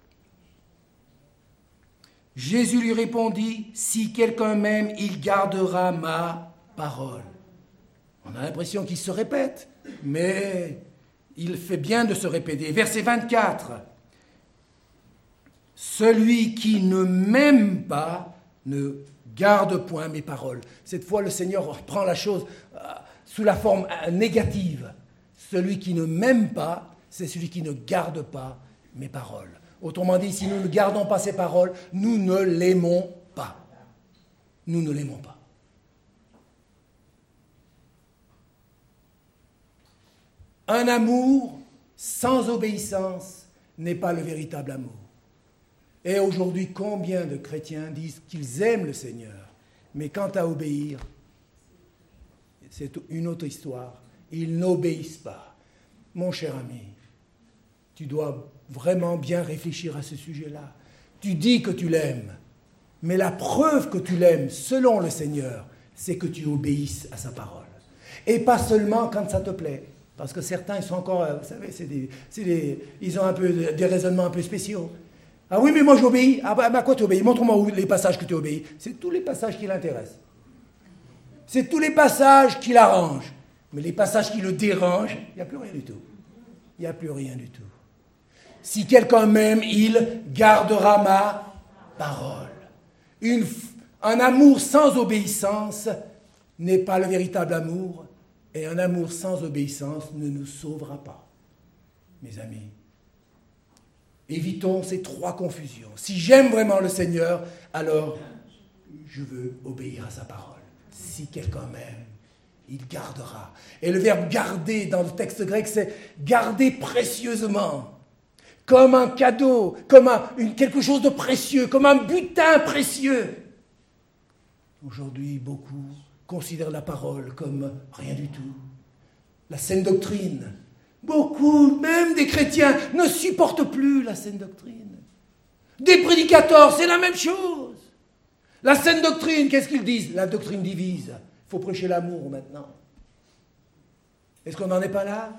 Jésus lui répondit, si quelqu'un m'aime, il gardera ma parole. On a l'impression qu'il se répète, mais il fait bien de se répéter. Verset 24, celui qui ne m'aime pas ne garde point mes paroles. Cette fois, le Seigneur reprend la chose sous la forme négative. Celui qui ne m'aime pas, c'est celui qui ne garde pas mes paroles. Autrement dit, si nous ne gardons pas ses paroles, nous ne l'aimons pas. Nous ne l'aimons pas. Un amour sans obéissance n'est pas le véritable amour. Et aujourd'hui, combien de chrétiens disent qu'ils aiment le Seigneur, mais quant à obéir, c'est une autre histoire. Ils n'obéissent pas. Mon cher ami, tu dois vraiment bien réfléchir à ce sujet-là. Tu dis que tu l'aimes, mais la preuve que tu l'aimes selon le Seigneur, c'est que tu obéisses à sa parole. Et pas seulement quand ça te plaît. Parce que certains, ils sont encore, vous savez, ils ont un peu des raisonnements un peu spéciaux. Ah oui, mais moi j'obéis. Ah bah, à quoi tu obéis? Montre-moi les passages que tu obéis. C'est tous les passages qui l'intéressent. C'est tous les passages qui l'arrangent. Mais les passages qui le dérangent, il n'y a plus rien du tout. Il n'y a plus rien du tout. Si quelqu'un m'aime, il gardera ma parole. Un amour sans obéissance n'est pas le véritable amour. Et un amour sans obéissance ne nous sauvera pas. Mes amis, évitons ces 3 confusions. Si j'aime vraiment le Seigneur, alors je veux obéir à sa parole. Si quelqu'un m'aime, il gardera. Et le verbe garder dans le texte grec, c'est garder précieusement. Comme un cadeau, comme quelque chose de précieux, comme un butin précieux. Aujourd'hui, beaucoup considèrent la parole comme rien du tout. La saine doctrine. Beaucoup, même des chrétiens, ne supportent plus la saine doctrine. Des prédicateurs, c'est la même chose. La saine doctrine, qu'est-ce qu'ils disent? La doctrine divise. Il faut prêcher l'amour maintenant. Est-ce qu'on n'en est pas là?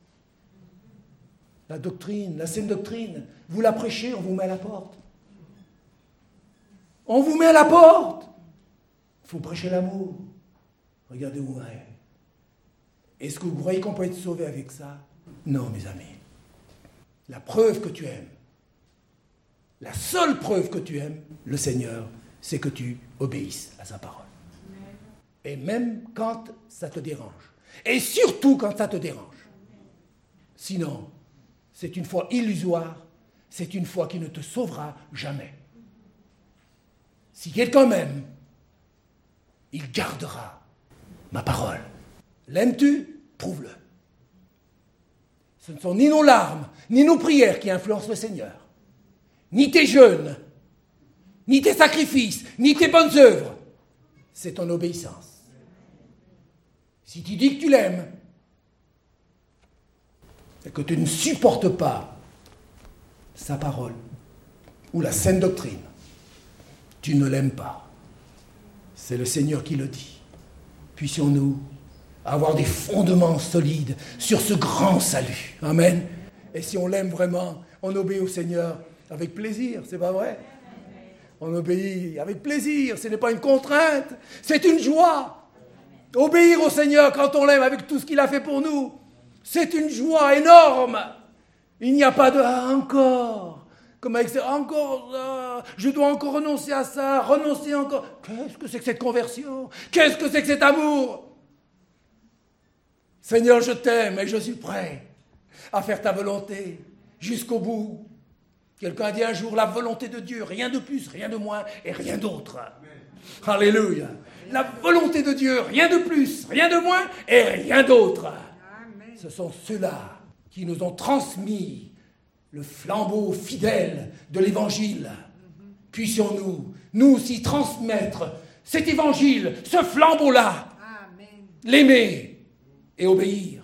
La doctrine, la saine doctrine, vous la prêchez, on vous met à la porte. On vous met à la porte. Il faut prêcher l'amour. Regardez vous-même. Est-ce que vous croyez qu'on peut être sauvé avec ça? Non, mes amis. La preuve que tu aimes, la seule preuve que tu aimes le Seigneur, c'est que tu obéisses à sa parole. Et même quand ça te dérange. Et surtout quand ça te dérange. Sinon, c'est une foi illusoire, c'est une foi qui ne te sauvera jamais. Si quelqu'un m'aime, il gardera ma parole. L'aimes-tu? Prouve-le. Ce ne sont ni nos larmes, ni nos prières qui influencent le Seigneur, ni tes jeûnes, ni tes sacrifices, ni tes bonnes œuvres. C'est ton obéissance. Si tu dis que tu l'aimes, et que tu ne supportes pas sa parole ou la saine doctrine, tu ne l'aimes pas. C'est le Seigneur qui le dit. Puissions-nous avoir des fondements solides sur ce grand salut. Amen. Et si on l'aime vraiment, on obéit au Seigneur avec plaisir, c'est pas vrai? On obéit avec plaisir, ce n'est pas une contrainte, c'est une joie. Obéir au Seigneur quand on l'aime avec tout ce qu'il a fait pour nous, c'est une joie énorme. Il n'y a pas de « ah, encore ». Comme avec ça, encore, je dois encore renoncer à ça, renoncer encore. Qu'est-ce que c'est que cette conversion? Qu'est-ce que c'est que cet amour? Seigneur, je t'aime et je suis prêt à faire ta volonté jusqu'au bout. Quelqu'un a dit un jour, la volonté de Dieu, rien de plus, rien de moins et rien d'autre. Alléluia. La volonté de Dieu, rien de plus, rien de moins et rien d'autre. Ce sont ceux-là qui nous ont transmis le flambeau fidèle de l'Évangile. Puissions-nous, nous aussi, transmettre cet Évangile, ce flambeau-là, l'aimer et obéir.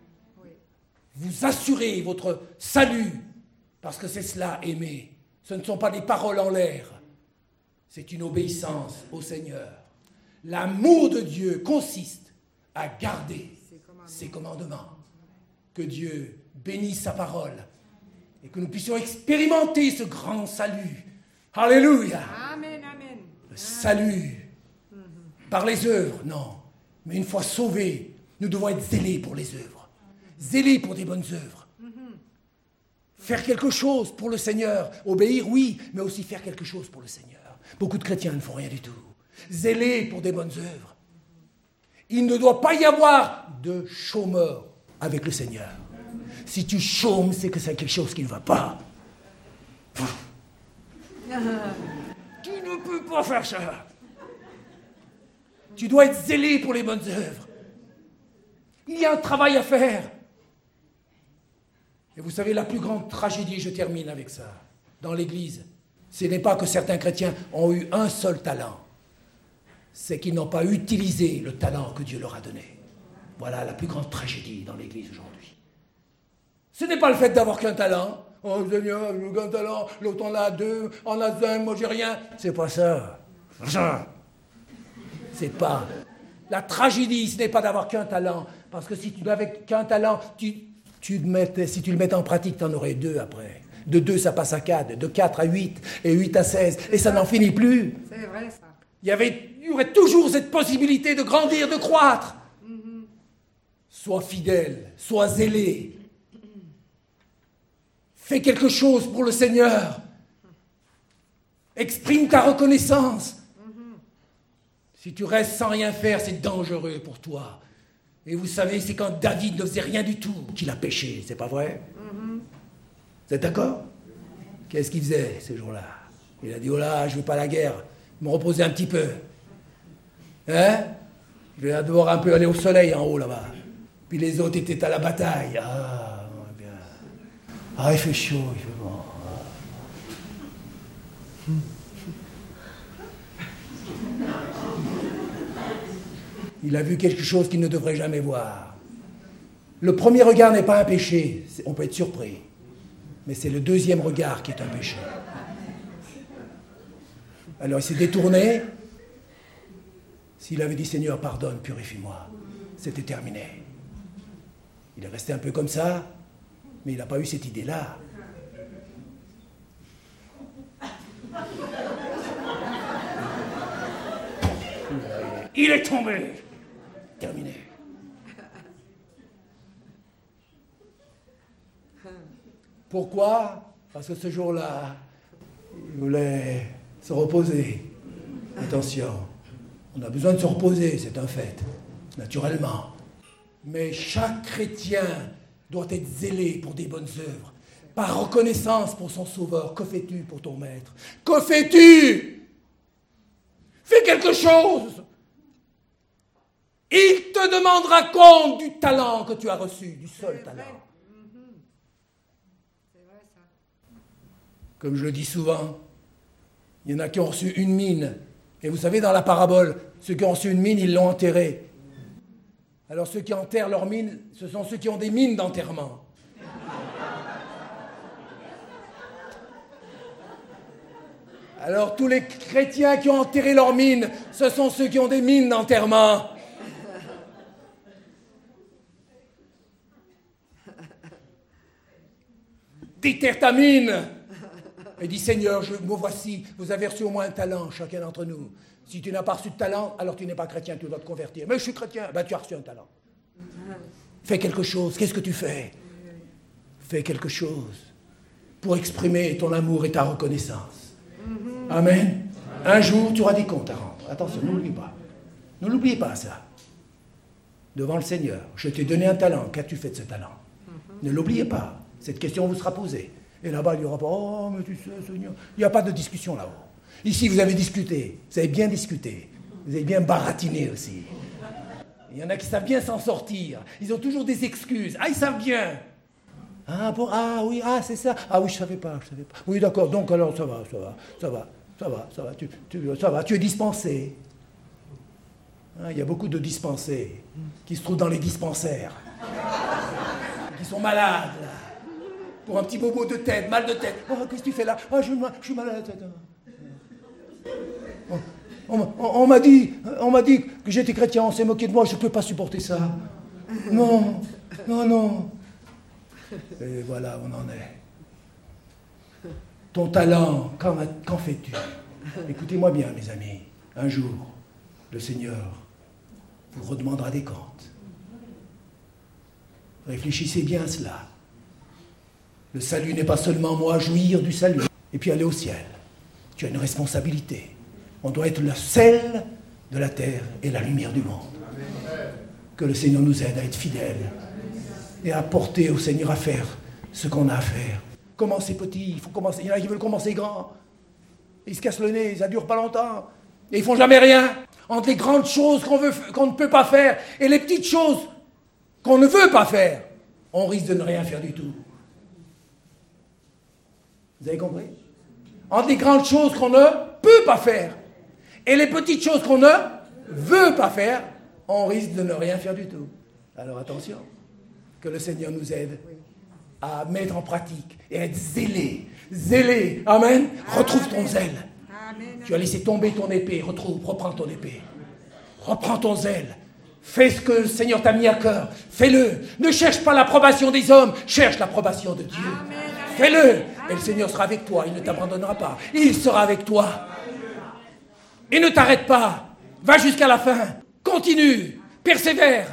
Vous assurez votre salut, parce que c'est cela, aimer. Ce ne sont pas des paroles en l'air, c'est une obéissance au Seigneur. L'amour de Dieu consiste à garder ses commandements. Que Dieu bénisse sa parole et que nous puissions expérimenter ce grand salut. Alléluia. Amen, amen. Le salut par les œuvres, non. Mais une fois sauvés, nous devons être zélés pour les œuvres. Zélés pour des bonnes œuvres. Faire quelque chose pour le Seigneur. Obéir, oui, mais aussi faire quelque chose pour le Seigneur. Beaucoup de chrétiens ne font rien du tout. Zélés pour des bonnes œuvres. Il ne doit pas y avoir de chômeurs avec le Seigneur. Si tu chômes, c'est que c'est quelque chose qui ne va pas. Tu ne peux pas faire ça. Tu dois être zélé pour les bonnes œuvres. Il y a un travail à faire. Et vous savez, la plus grande tragédie, je termine avec ça, dans l'Église, ce n'est pas que certains chrétiens ont eu un seul talent, c'est qu'ils n'ont pas utilisé le talent que Dieu leur a donné. Voilà la plus grande tragédie dans l'Église aujourd'hui. Ce n'est pas le fait d'avoir qu'un talent. Oh Seigneur, j'ai qu'un talent, l'autre en a deux, en a cinq, moi j'ai rien. C'est pas ça. C'est pas. La tragédie, ce n'est pas d'avoir qu'un talent. Parce que si tu n'avais qu'un talent, si tu le mettais en pratique, tu en aurais deux après. De 2, ça passe à 4, de 4 à 8, et 8 à 16, et ça n'en finit plus. C'est vrai, ça. Il y aurait toujours cette possibilité de grandir, de croître. Sois fidèle, sois zélé. Fais quelque chose pour le Seigneur. Exprime ta reconnaissance. Si tu restes sans rien faire, c'est dangereux pour toi. Et vous savez, c'est quand David ne faisait rien du tout qu'il a péché, c'est pas vrai? Vous êtes d'accord? Qu'est-ce qu'il faisait ces jours-là? Il a dit, oh là, je ne veux pas la guerre, me reposer un petit peu. Hein? Je vais devoir un peu aller au soleil en haut là-bas. Puis les autres étaient à la bataille. Ah, bien. Ah, il fait chaud, il fait bon. Il a vu quelque chose qu'il ne devrait jamais voir. Le premier regard n'est pas un péché, on peut être surpris. Mais c'est le deuxième regard qui est un péché. Alors il s'est détourné. S'il avait dit, Seigneur, pardonne, purifie-moi, c'était terminé. Il est resté un peu comme ça, mais il n'a pas eu cette idée-là. Il est tombé. Pourquoi? Parce que ce jour-là, il voulait se reposer. Attention, on a besoin de se reposer, c'est un fait, naturellement. Mais chaque chrétien doit être zélé pour des bonnes œuvres, par reconnaissance pour son Sauveur. Que fais-tu pour ton Maître? Que fais-tu? Fais quelque chose. Il te demandera compte du talent que tu as reçu, du seul talent. C'est vrai, ça. Comme je le dis souvent, il y en a qui ont reçu une mine. Et vous savez, dans la parabole, ceux qui ont reçu une mine, ils l'ont enterrée. Alors ceux qui enterrent leur mine, ce sont ceux qui ont des mines d'enterrement. Alors tous les chrétiens qui ont enterré leur mine, ce sont ceux qui ont des mines d'enterrement. Déterre ta mine et dis, Seigneur, me voici, vous avez reçu au moins un talent, chacun d'entre nous. Si tu n'as pas reçu de talent, alors tu n'es pas chrétien, tu dois te convertir. Mais je suis chrétien, ben tu as reçu un talent. Fais quelque chose, qu'est-ce que tu fais? Fais quelque chose pour exprimer ton amour et ta reconnaissance. Amen. Un jour, tu auras des comptes à rendre. Attention, n'oublie pas. Ne l'oubliez pas, ça. Devant le Seigneur, je t'ai donné un talent, qu'as-tu fait de ce talent? Ne l'oubliez pas. Cette question vous sera posée. Et là-bas, il n'y aura pas « Oh, mais tu sais, Seigneur ». Il n'y a pas de discussion là-haut. Ici, vous avez discuté. Vous avez bien discuté. Vous avez bien baratiné aussi. Il y en a qui savent bien s'en sortir. Ils ont toujours des excuses. Ah, ils savent bien. Ah, bon, ah oui, ah, c'est ça. Ah oui, je ne savais pas. Oui, d'accord, donc alors, ça va. Tu es dispensé. Hein, il y a beaucoup de dispensés qui se trouvent dans les dispensaires. Qui sont malades, là. Pour un petit bobo de tête, mal de tête. Oh, qu'est-ce que tu fais là? Oh, je suis malade à la tête. On m'a dit que j'étais chrétien, on s'est moqué de moi, je ne peux pas supporter ça. Non. Et voilà, on en est. Ton talent, qu'en fais-tu? Écoutez-moi bien, mes amis. Un jour, le Seigneur vous redemandera des comptes. Réfléchissez bien à cela. Le salut n'est pas seulement moi jouir du salut et puis aller au ciel. Tu as une responsabilité. On doit être le sel de la terre et la lumière du monde. Que le Seigneur nous aide à être fidèles et à porter au Seigneur à faire ce qu'on a à faire. Commencez petit, il faut commencer. Il y en a qui veulent commencer grand. Ils se cassent le nez, ça dure pas longtemps. Et ils font jamais rien. Entre les grandes choses qu'on ne peut pas faire et les petites choses qu'on ne veut pas faire, on risque de ne rien faire du tout. Vous avez compris? Entre les grandes choses qu'on ne peut pas faire et les petites choses qu'on ne veut pas faire, on risque de ne rien faire du tout. Alors attention, que le Seigneur nous aide à mettre en pratique et à être zélé. Zélé, amen. Retrouve ton zèle. Amen. Tu as laissé tomber ton épée, reprends ton épée. Reprends ton zèle. Fais ce que le Seigneur t'a mis à cœur. Fais-le. Ne cherche pas l'approbation des hommes, cherche l'approbation de Dieu. Amen. Fais-le. Et le Seigneur sera avec toi, il ne t'abandonnera pas. Il sera avec toi. Et ne t'arrête pas. Va jusqu'à la fin. Continue. Persévère.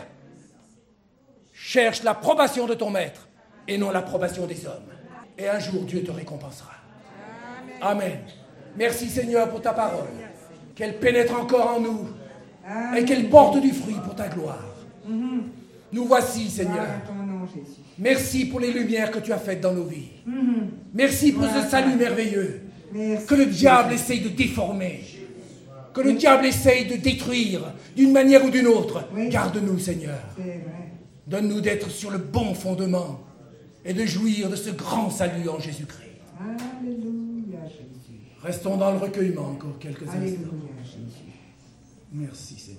Cherche l'approbation de ton maître et non l'approbation des hommes. Et un jour, Dieu te récompensera. Amen. Merci Seigneur pour ta parole. Qu'elle pénètre encore en nous et qu'elle porte du fruit pour ta gloire. Nous voici, Seigneur. Merci pour les lumières que tu as faites dans nos vies. Merci pour ce salut merveilleux que le diable essaye de déformer, que le diable essaye de détruire d'une manière ou d'une autre. Garde-nous, Seigneur. Donne-nous d'être sur le bon fondement et de jouir de ce grand salut en Jésus-Christ. Alléluia, Jésus. Restons dans le recueillement encore quelques instants. Alléluia, Jésus. Merci, Seigneur.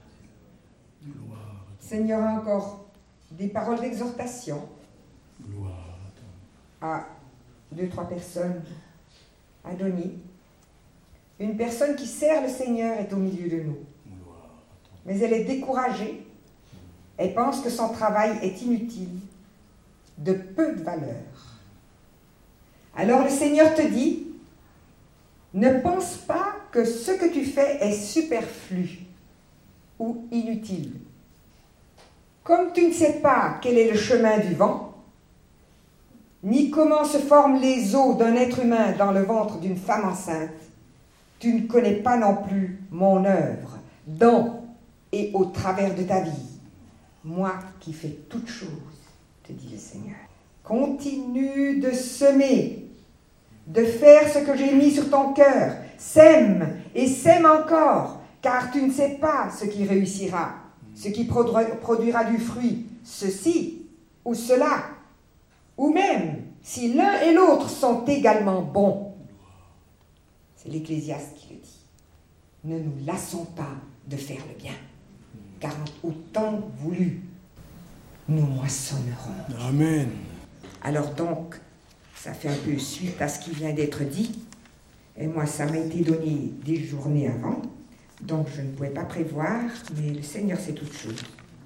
Gloire. Seigneur, encore des paroles d'exhortation Gloire. à 2-3 personnes. Adonis, une personne qui sert le Seigneur est au milieu de nous. Mais elle est découragée. Elle pense que son travail est inutile, de peu de valeur. Alors le Seigneur te dit, ne pense pas que ce que tu fais est superflu ou inutile. Comme tu ne sais pas quel est le chemin du vent, ni comment se forment les os d'un être humain dans le ventre d'une femme enceinte, tu ne connais pas non plus mon œuvre, dans et au travers de ta vie. Moi qui fais toutes choses, te dit le Seigneur. Continue de semer, de faire ce que j'ai mis sur ton cœur. Sème et sème encore, car tu ne sais pas ce qui réussira, ce qui produira du fruit, ceci ou cela, ou même si l'un et l'autre sont également bons. C'est l'Ecclésiaste qui le dit. Ne nous lassons pas de faire le bien, car au temps voulu, nous moissonnerons. Amen. Alors donc, ça fait un peu suite à ce qui vient d'être dit. Et moi, ça m'a été donné des journées avant. Donc, je ne pouvais pas prévoir, mais le Seigneur sait toutes choses.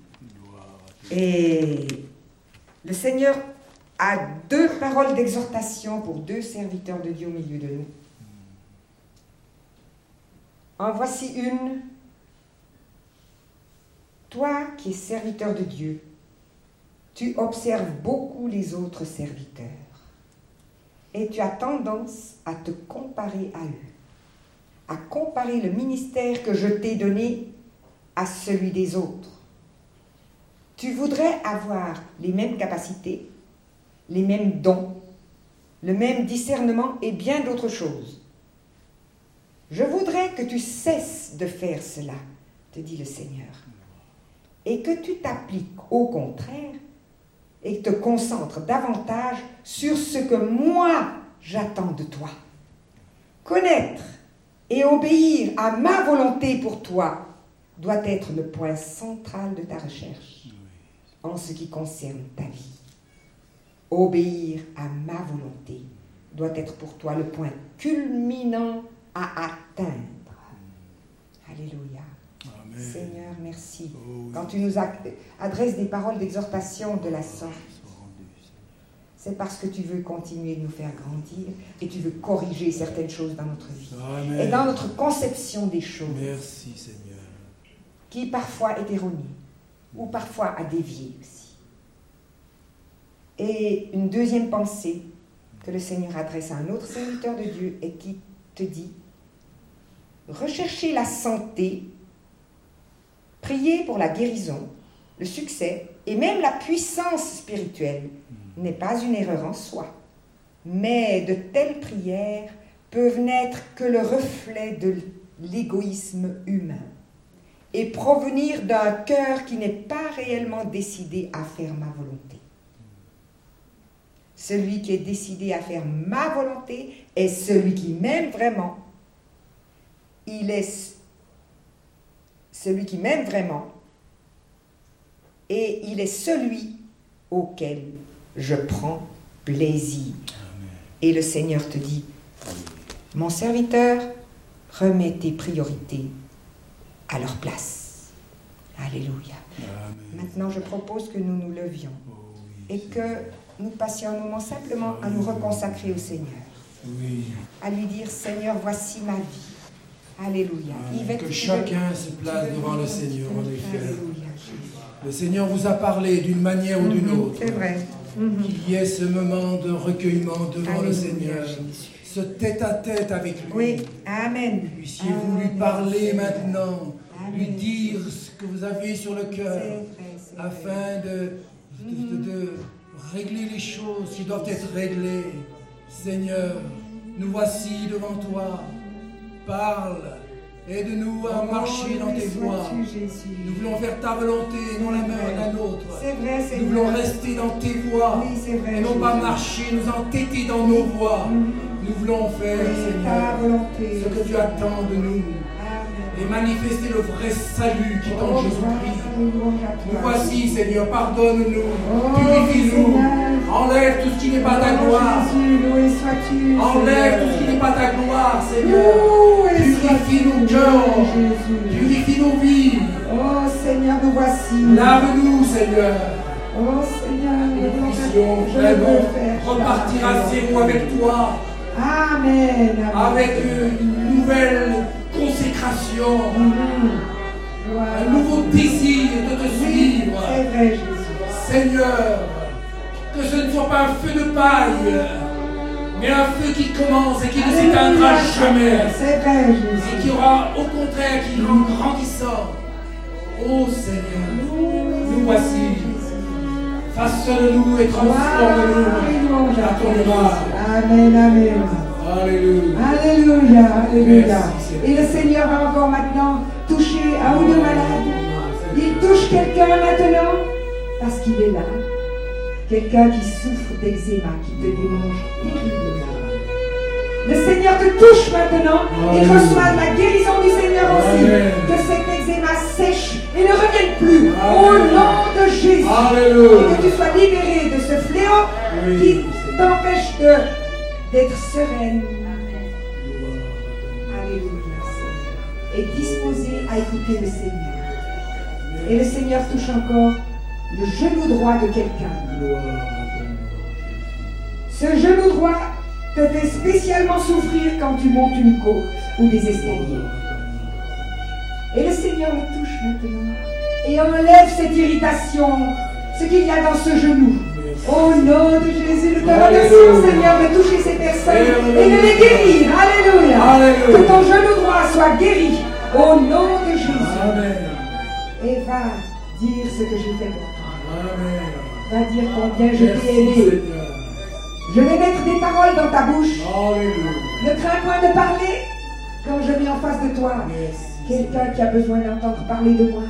Et le Seigneur a 2 paroles d'exhortation pour 2 serviteurs de Dieu au milieu de nous. En voici une. Toi qui es serviteur de Dieu, tu observes beaucoup les autres serviteurs et tu as tendance à te comparer à eux, à comparer le ministère que je t'ai donné à celui des autres. Tu voudrais avoir les mêmes capacités, les mêmes dons, le même discernement et bien d'autres choses. Je voudrais que tu cesses de faire cela, te dit le Seigneur, et que tu t'appliques au contraire et te concentres davantage sur ce que moi j'attends de toi. Connaître et obéir à ma volonté pour toi doit être le point central de ta recherche en ce qui concerne ta vie. Obéir à ma volonté doit être pour toi le point culminant à atteindre. Alléluia. Amen. Seigneur, merci. Oh, oui. Quand tu nous adresses des paroles d'exhortation de la sorte, c'est parce que tu veux continuer de nous faire grandir et tu veux corriger certaines choses dans notre vie. Amen. Et dans notre conception des choses. Merci, Seigneur. Qui parfois est erronée ou parfois a dévié aussi. Et une deuxième pensée que le Seigneur adresse à un autre serviteur de Dieu et qui te dit: recherchez la santé, priez pour la guérison, le succès et même la puissance spirituelle n'est pas une erreur en soi. Mais de telles prières peuvent n'être que le reflet de l'égoïsme humain et provenir d'un cœur qui n'est pas réellement décidé à faire ma volonté. Celui qui est décidé à faire ma volonté est celui qui m'aime vraiment. Il est celui qui m'aime vraiment et il est celui auquel je prends plaisir. Amen. Et le Seigneur te dit: mon serviteur, remets tes priorités à leur place. Alléluia. Amen. Maintenant, je propose que nous nous levions et que nous passions un moment simplement à nous reconsacrer au Seigneur. Oui. À lui dire: Seigneur, voici ma vie. Alléluia. Yvette, que chacun se place devant le Seigneur, en effet. Alléluia. Le Seigneur vous a parlé d'une manière ou d'une autre. C'est vrai. Qu'il y ait ce moment de recueillement devant le Seigneur, ce tête-à-tête avec lui. Oui, amen. Puissiez-vous lui parler maintenant, lui dire ce que vous avez sur le cœur, afin de régler les choses qui doivent être réglées. Seigneur, nous voici devant toi. Parle, aide-nous à marcher dans tes voies. Nous voulons faire ta volonté, non la nôtre. C'est vrai, nous voulons rester dans tes voies, et non pas marcher, nous entêter dans nos voies. Nous voulons faire, Seigneur, ce que tu attends de nous. Et manifester le vrai salut qui est en Jésus-Christ. Nous voici, Seigneur, pardonne-nous, purifie-nous, enlève tout ce qui n'est pas ta gloire. Enlève tout ce qui n'est pas ta gloire, Seigneur. Purifie nos cœurs, purifie nos vies. Oh Seigneur, nous voici. Lave-nous, Seigneur. Oh Seigneur, nous puissions vraiment repartir à zéro avec toi. Amen. Avec une nouvelle consécration, un nouveau désir de te suivre. C'est vrai, Jésus. Seigneur, que ce ne soit pas un feu de paille, mais un feu qui commence et qui ne s'éteindra jamais. C'est vrai, Jésus. Et qui aura au contraire, qui ira en grandissant. Oh Seigneur, nous voici. Façonne-nous et transforme-nous à ton image. Amen, amen. Alléluia. Alléluia, alléluia. Merci, Et le Seigneur va encore maintenant toucher un ou deux malades. Il touche quelqu'un maintenant parce qu'il est là. Quelqu'un qui souffre d'eczéma, qui te démange terriblement. Le Seigneur te touche maintenant et reçoit la guérison du Seigneur aussi. Amen. Que cet eczéma sèche et ne revienne plus. Au nom de Jésus. Alléluia. Et que tu sois libéré de ce fléau qui t'empêche d'être sereine. Alléluia. Et disposé à écouter le Seigneur. Et le Seigneur touche encore le genou droit de quelqu'un. Ce genou droit te fait spécialement souffrir quand tu montes une côte ou des escaliers. Et le Seigneur le touche maintenant et enlève cette irritation, ce qu'il y a dans ce genou. Au nom de Jésus, nous te remercions, Seigneur, de toucher ces personnes et de les guérir. Alléluia. Que ton genou droit soit guéri au nom de Jésus. Amen. Et va dire ce que j'ai fait pour toi. Amen. Va dire combien je t'ai aimé. Je vais mettre des paroles dans ta bouche. Alléluia. Ne crains point de parler quand je mets en face de toi quelqu'un qui a besoin d'entendre parler de moi.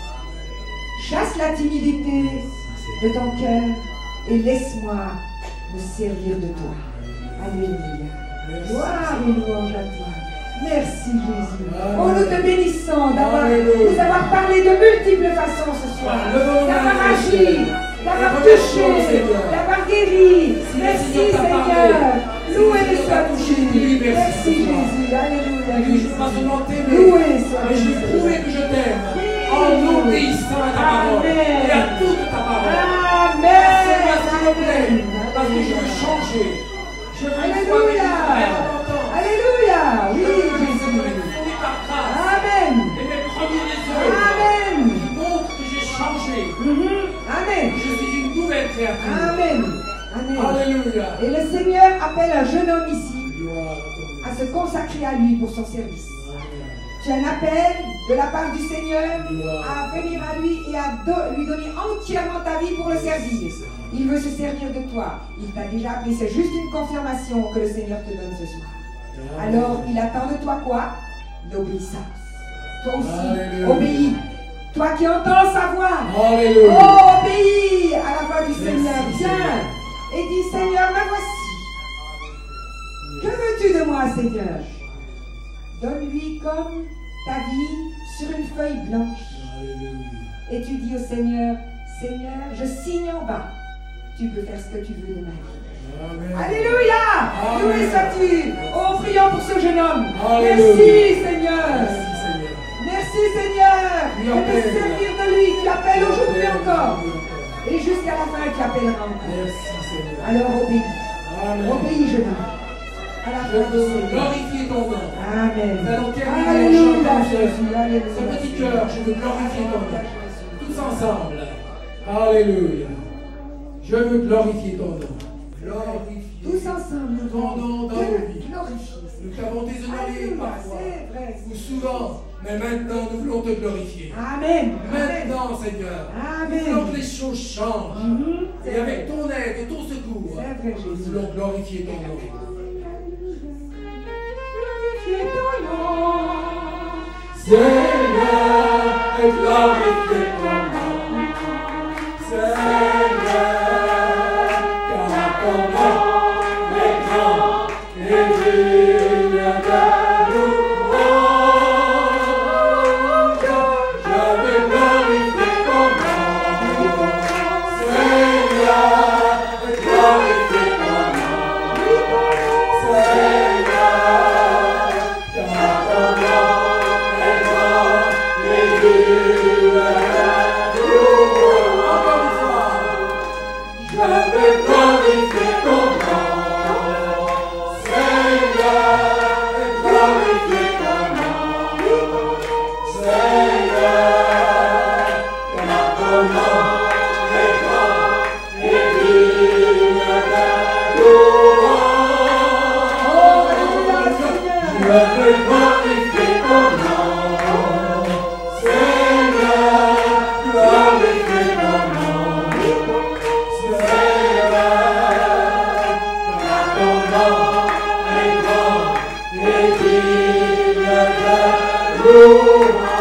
Chasse la timidité de ton cœur et laisse-moi me servir de toi. Alléluia. Gloire et louange à toi. Merci Jésus. Oh, nous te bénissons nous avoir parlé de multiples façons ce soir. D'avoir agi, d'avoir touché, d'avoir guéri. Merci Seigneur. Loué sois-tu. Merci Jésus. Alléluia. Je ne veux pas seulement t'aimer, Loué sois-tu. mais je veux prouver que je t'aime en obéissant à ta parole et à toute ta parole. Amen. Seigneur, s'il te plaît, parce que je veux changer. Je veux une foi avec une vraie repentance. Alléluia. Oui, Je veux que Jésus. je me fondé par grâce. Amen. Et mes premiers œuvres Amen. montrent que j'ai changé. Amen. Je suis une nouvelle créature. Amen. Amen. Alléluia. Et le Seigneur appelle un jeune homme ici Gloire à ton nom. à se consacrer à lui pour son service. Tu as un appel de la part du Seigneur à venir à lui et à lui donner entièrement ta vie pour le servir. Il veut se servir de toi. Il t'a déjà appelé. C'est juste une confirmation que le Seigneur te donne ce soir. Alors, il attend de toi quoi? L'obéissance. Toi aussi, Alléluia. obéis. Toi qui entends sa voix. Alléluia. Oh, obéis à la voix du Seigneur. Merci, Viens et dis, Seigneur, me voici. Que veux-tu de moi, Seigneur? Donne-lui comme ta vie sur une feuille blanche. Et tu dis au Seigneur, Seigneur, je signe en bas. Tu peux faire ce que tu veux de ma vie. Amen. Alléluia. Amen. Loué sois-tu. Oh, prions pour ce jeune homme. Alléluia. Merci, Seigneur. Merci, Seigneur. Merci, Seigneur. Oui, De te appelle. servir de lui. Tu appelles aujourd'hui Amen. encore. Amen. Et jusqu'à la fin, tu appelleras encore. Merci, Seigneur. Alors obéis. Amen. Obéis, jeune homme. À la Je voix du veux Seigneur. glorifier ton nom. Amen. Nous allons terminer en Alléluia, chantant Jésus. Alléluia. ce petit cœur. Je veux glorifier ton nom. Tous ensemble. Alléluia. Je veux glorifier ton nom. Glorifier Tous ensemble, nous ton nom dans nos vies. glorifier. Nous t'avons déshonoré Alléluia, parfois, c'est vrai. ou souvent, mais maintenant nous voulons te glorifier. Amen. Maintenant, Seigneur, Amen. nous voulons que les choses changent. Mhm. Et avec ton aide et ton secours, C'est vrai, nous Jésus. voulons glorifier ton nom. Glorifier ton nom. Seigneur, glorifier ton nom. Seigneur, car ton nom est grand et digne de louange. Je vais glorifier ton nom. Seigneur, glorifier ton nom. Seigneur, car ton nom est grand et digne de louange. Oh,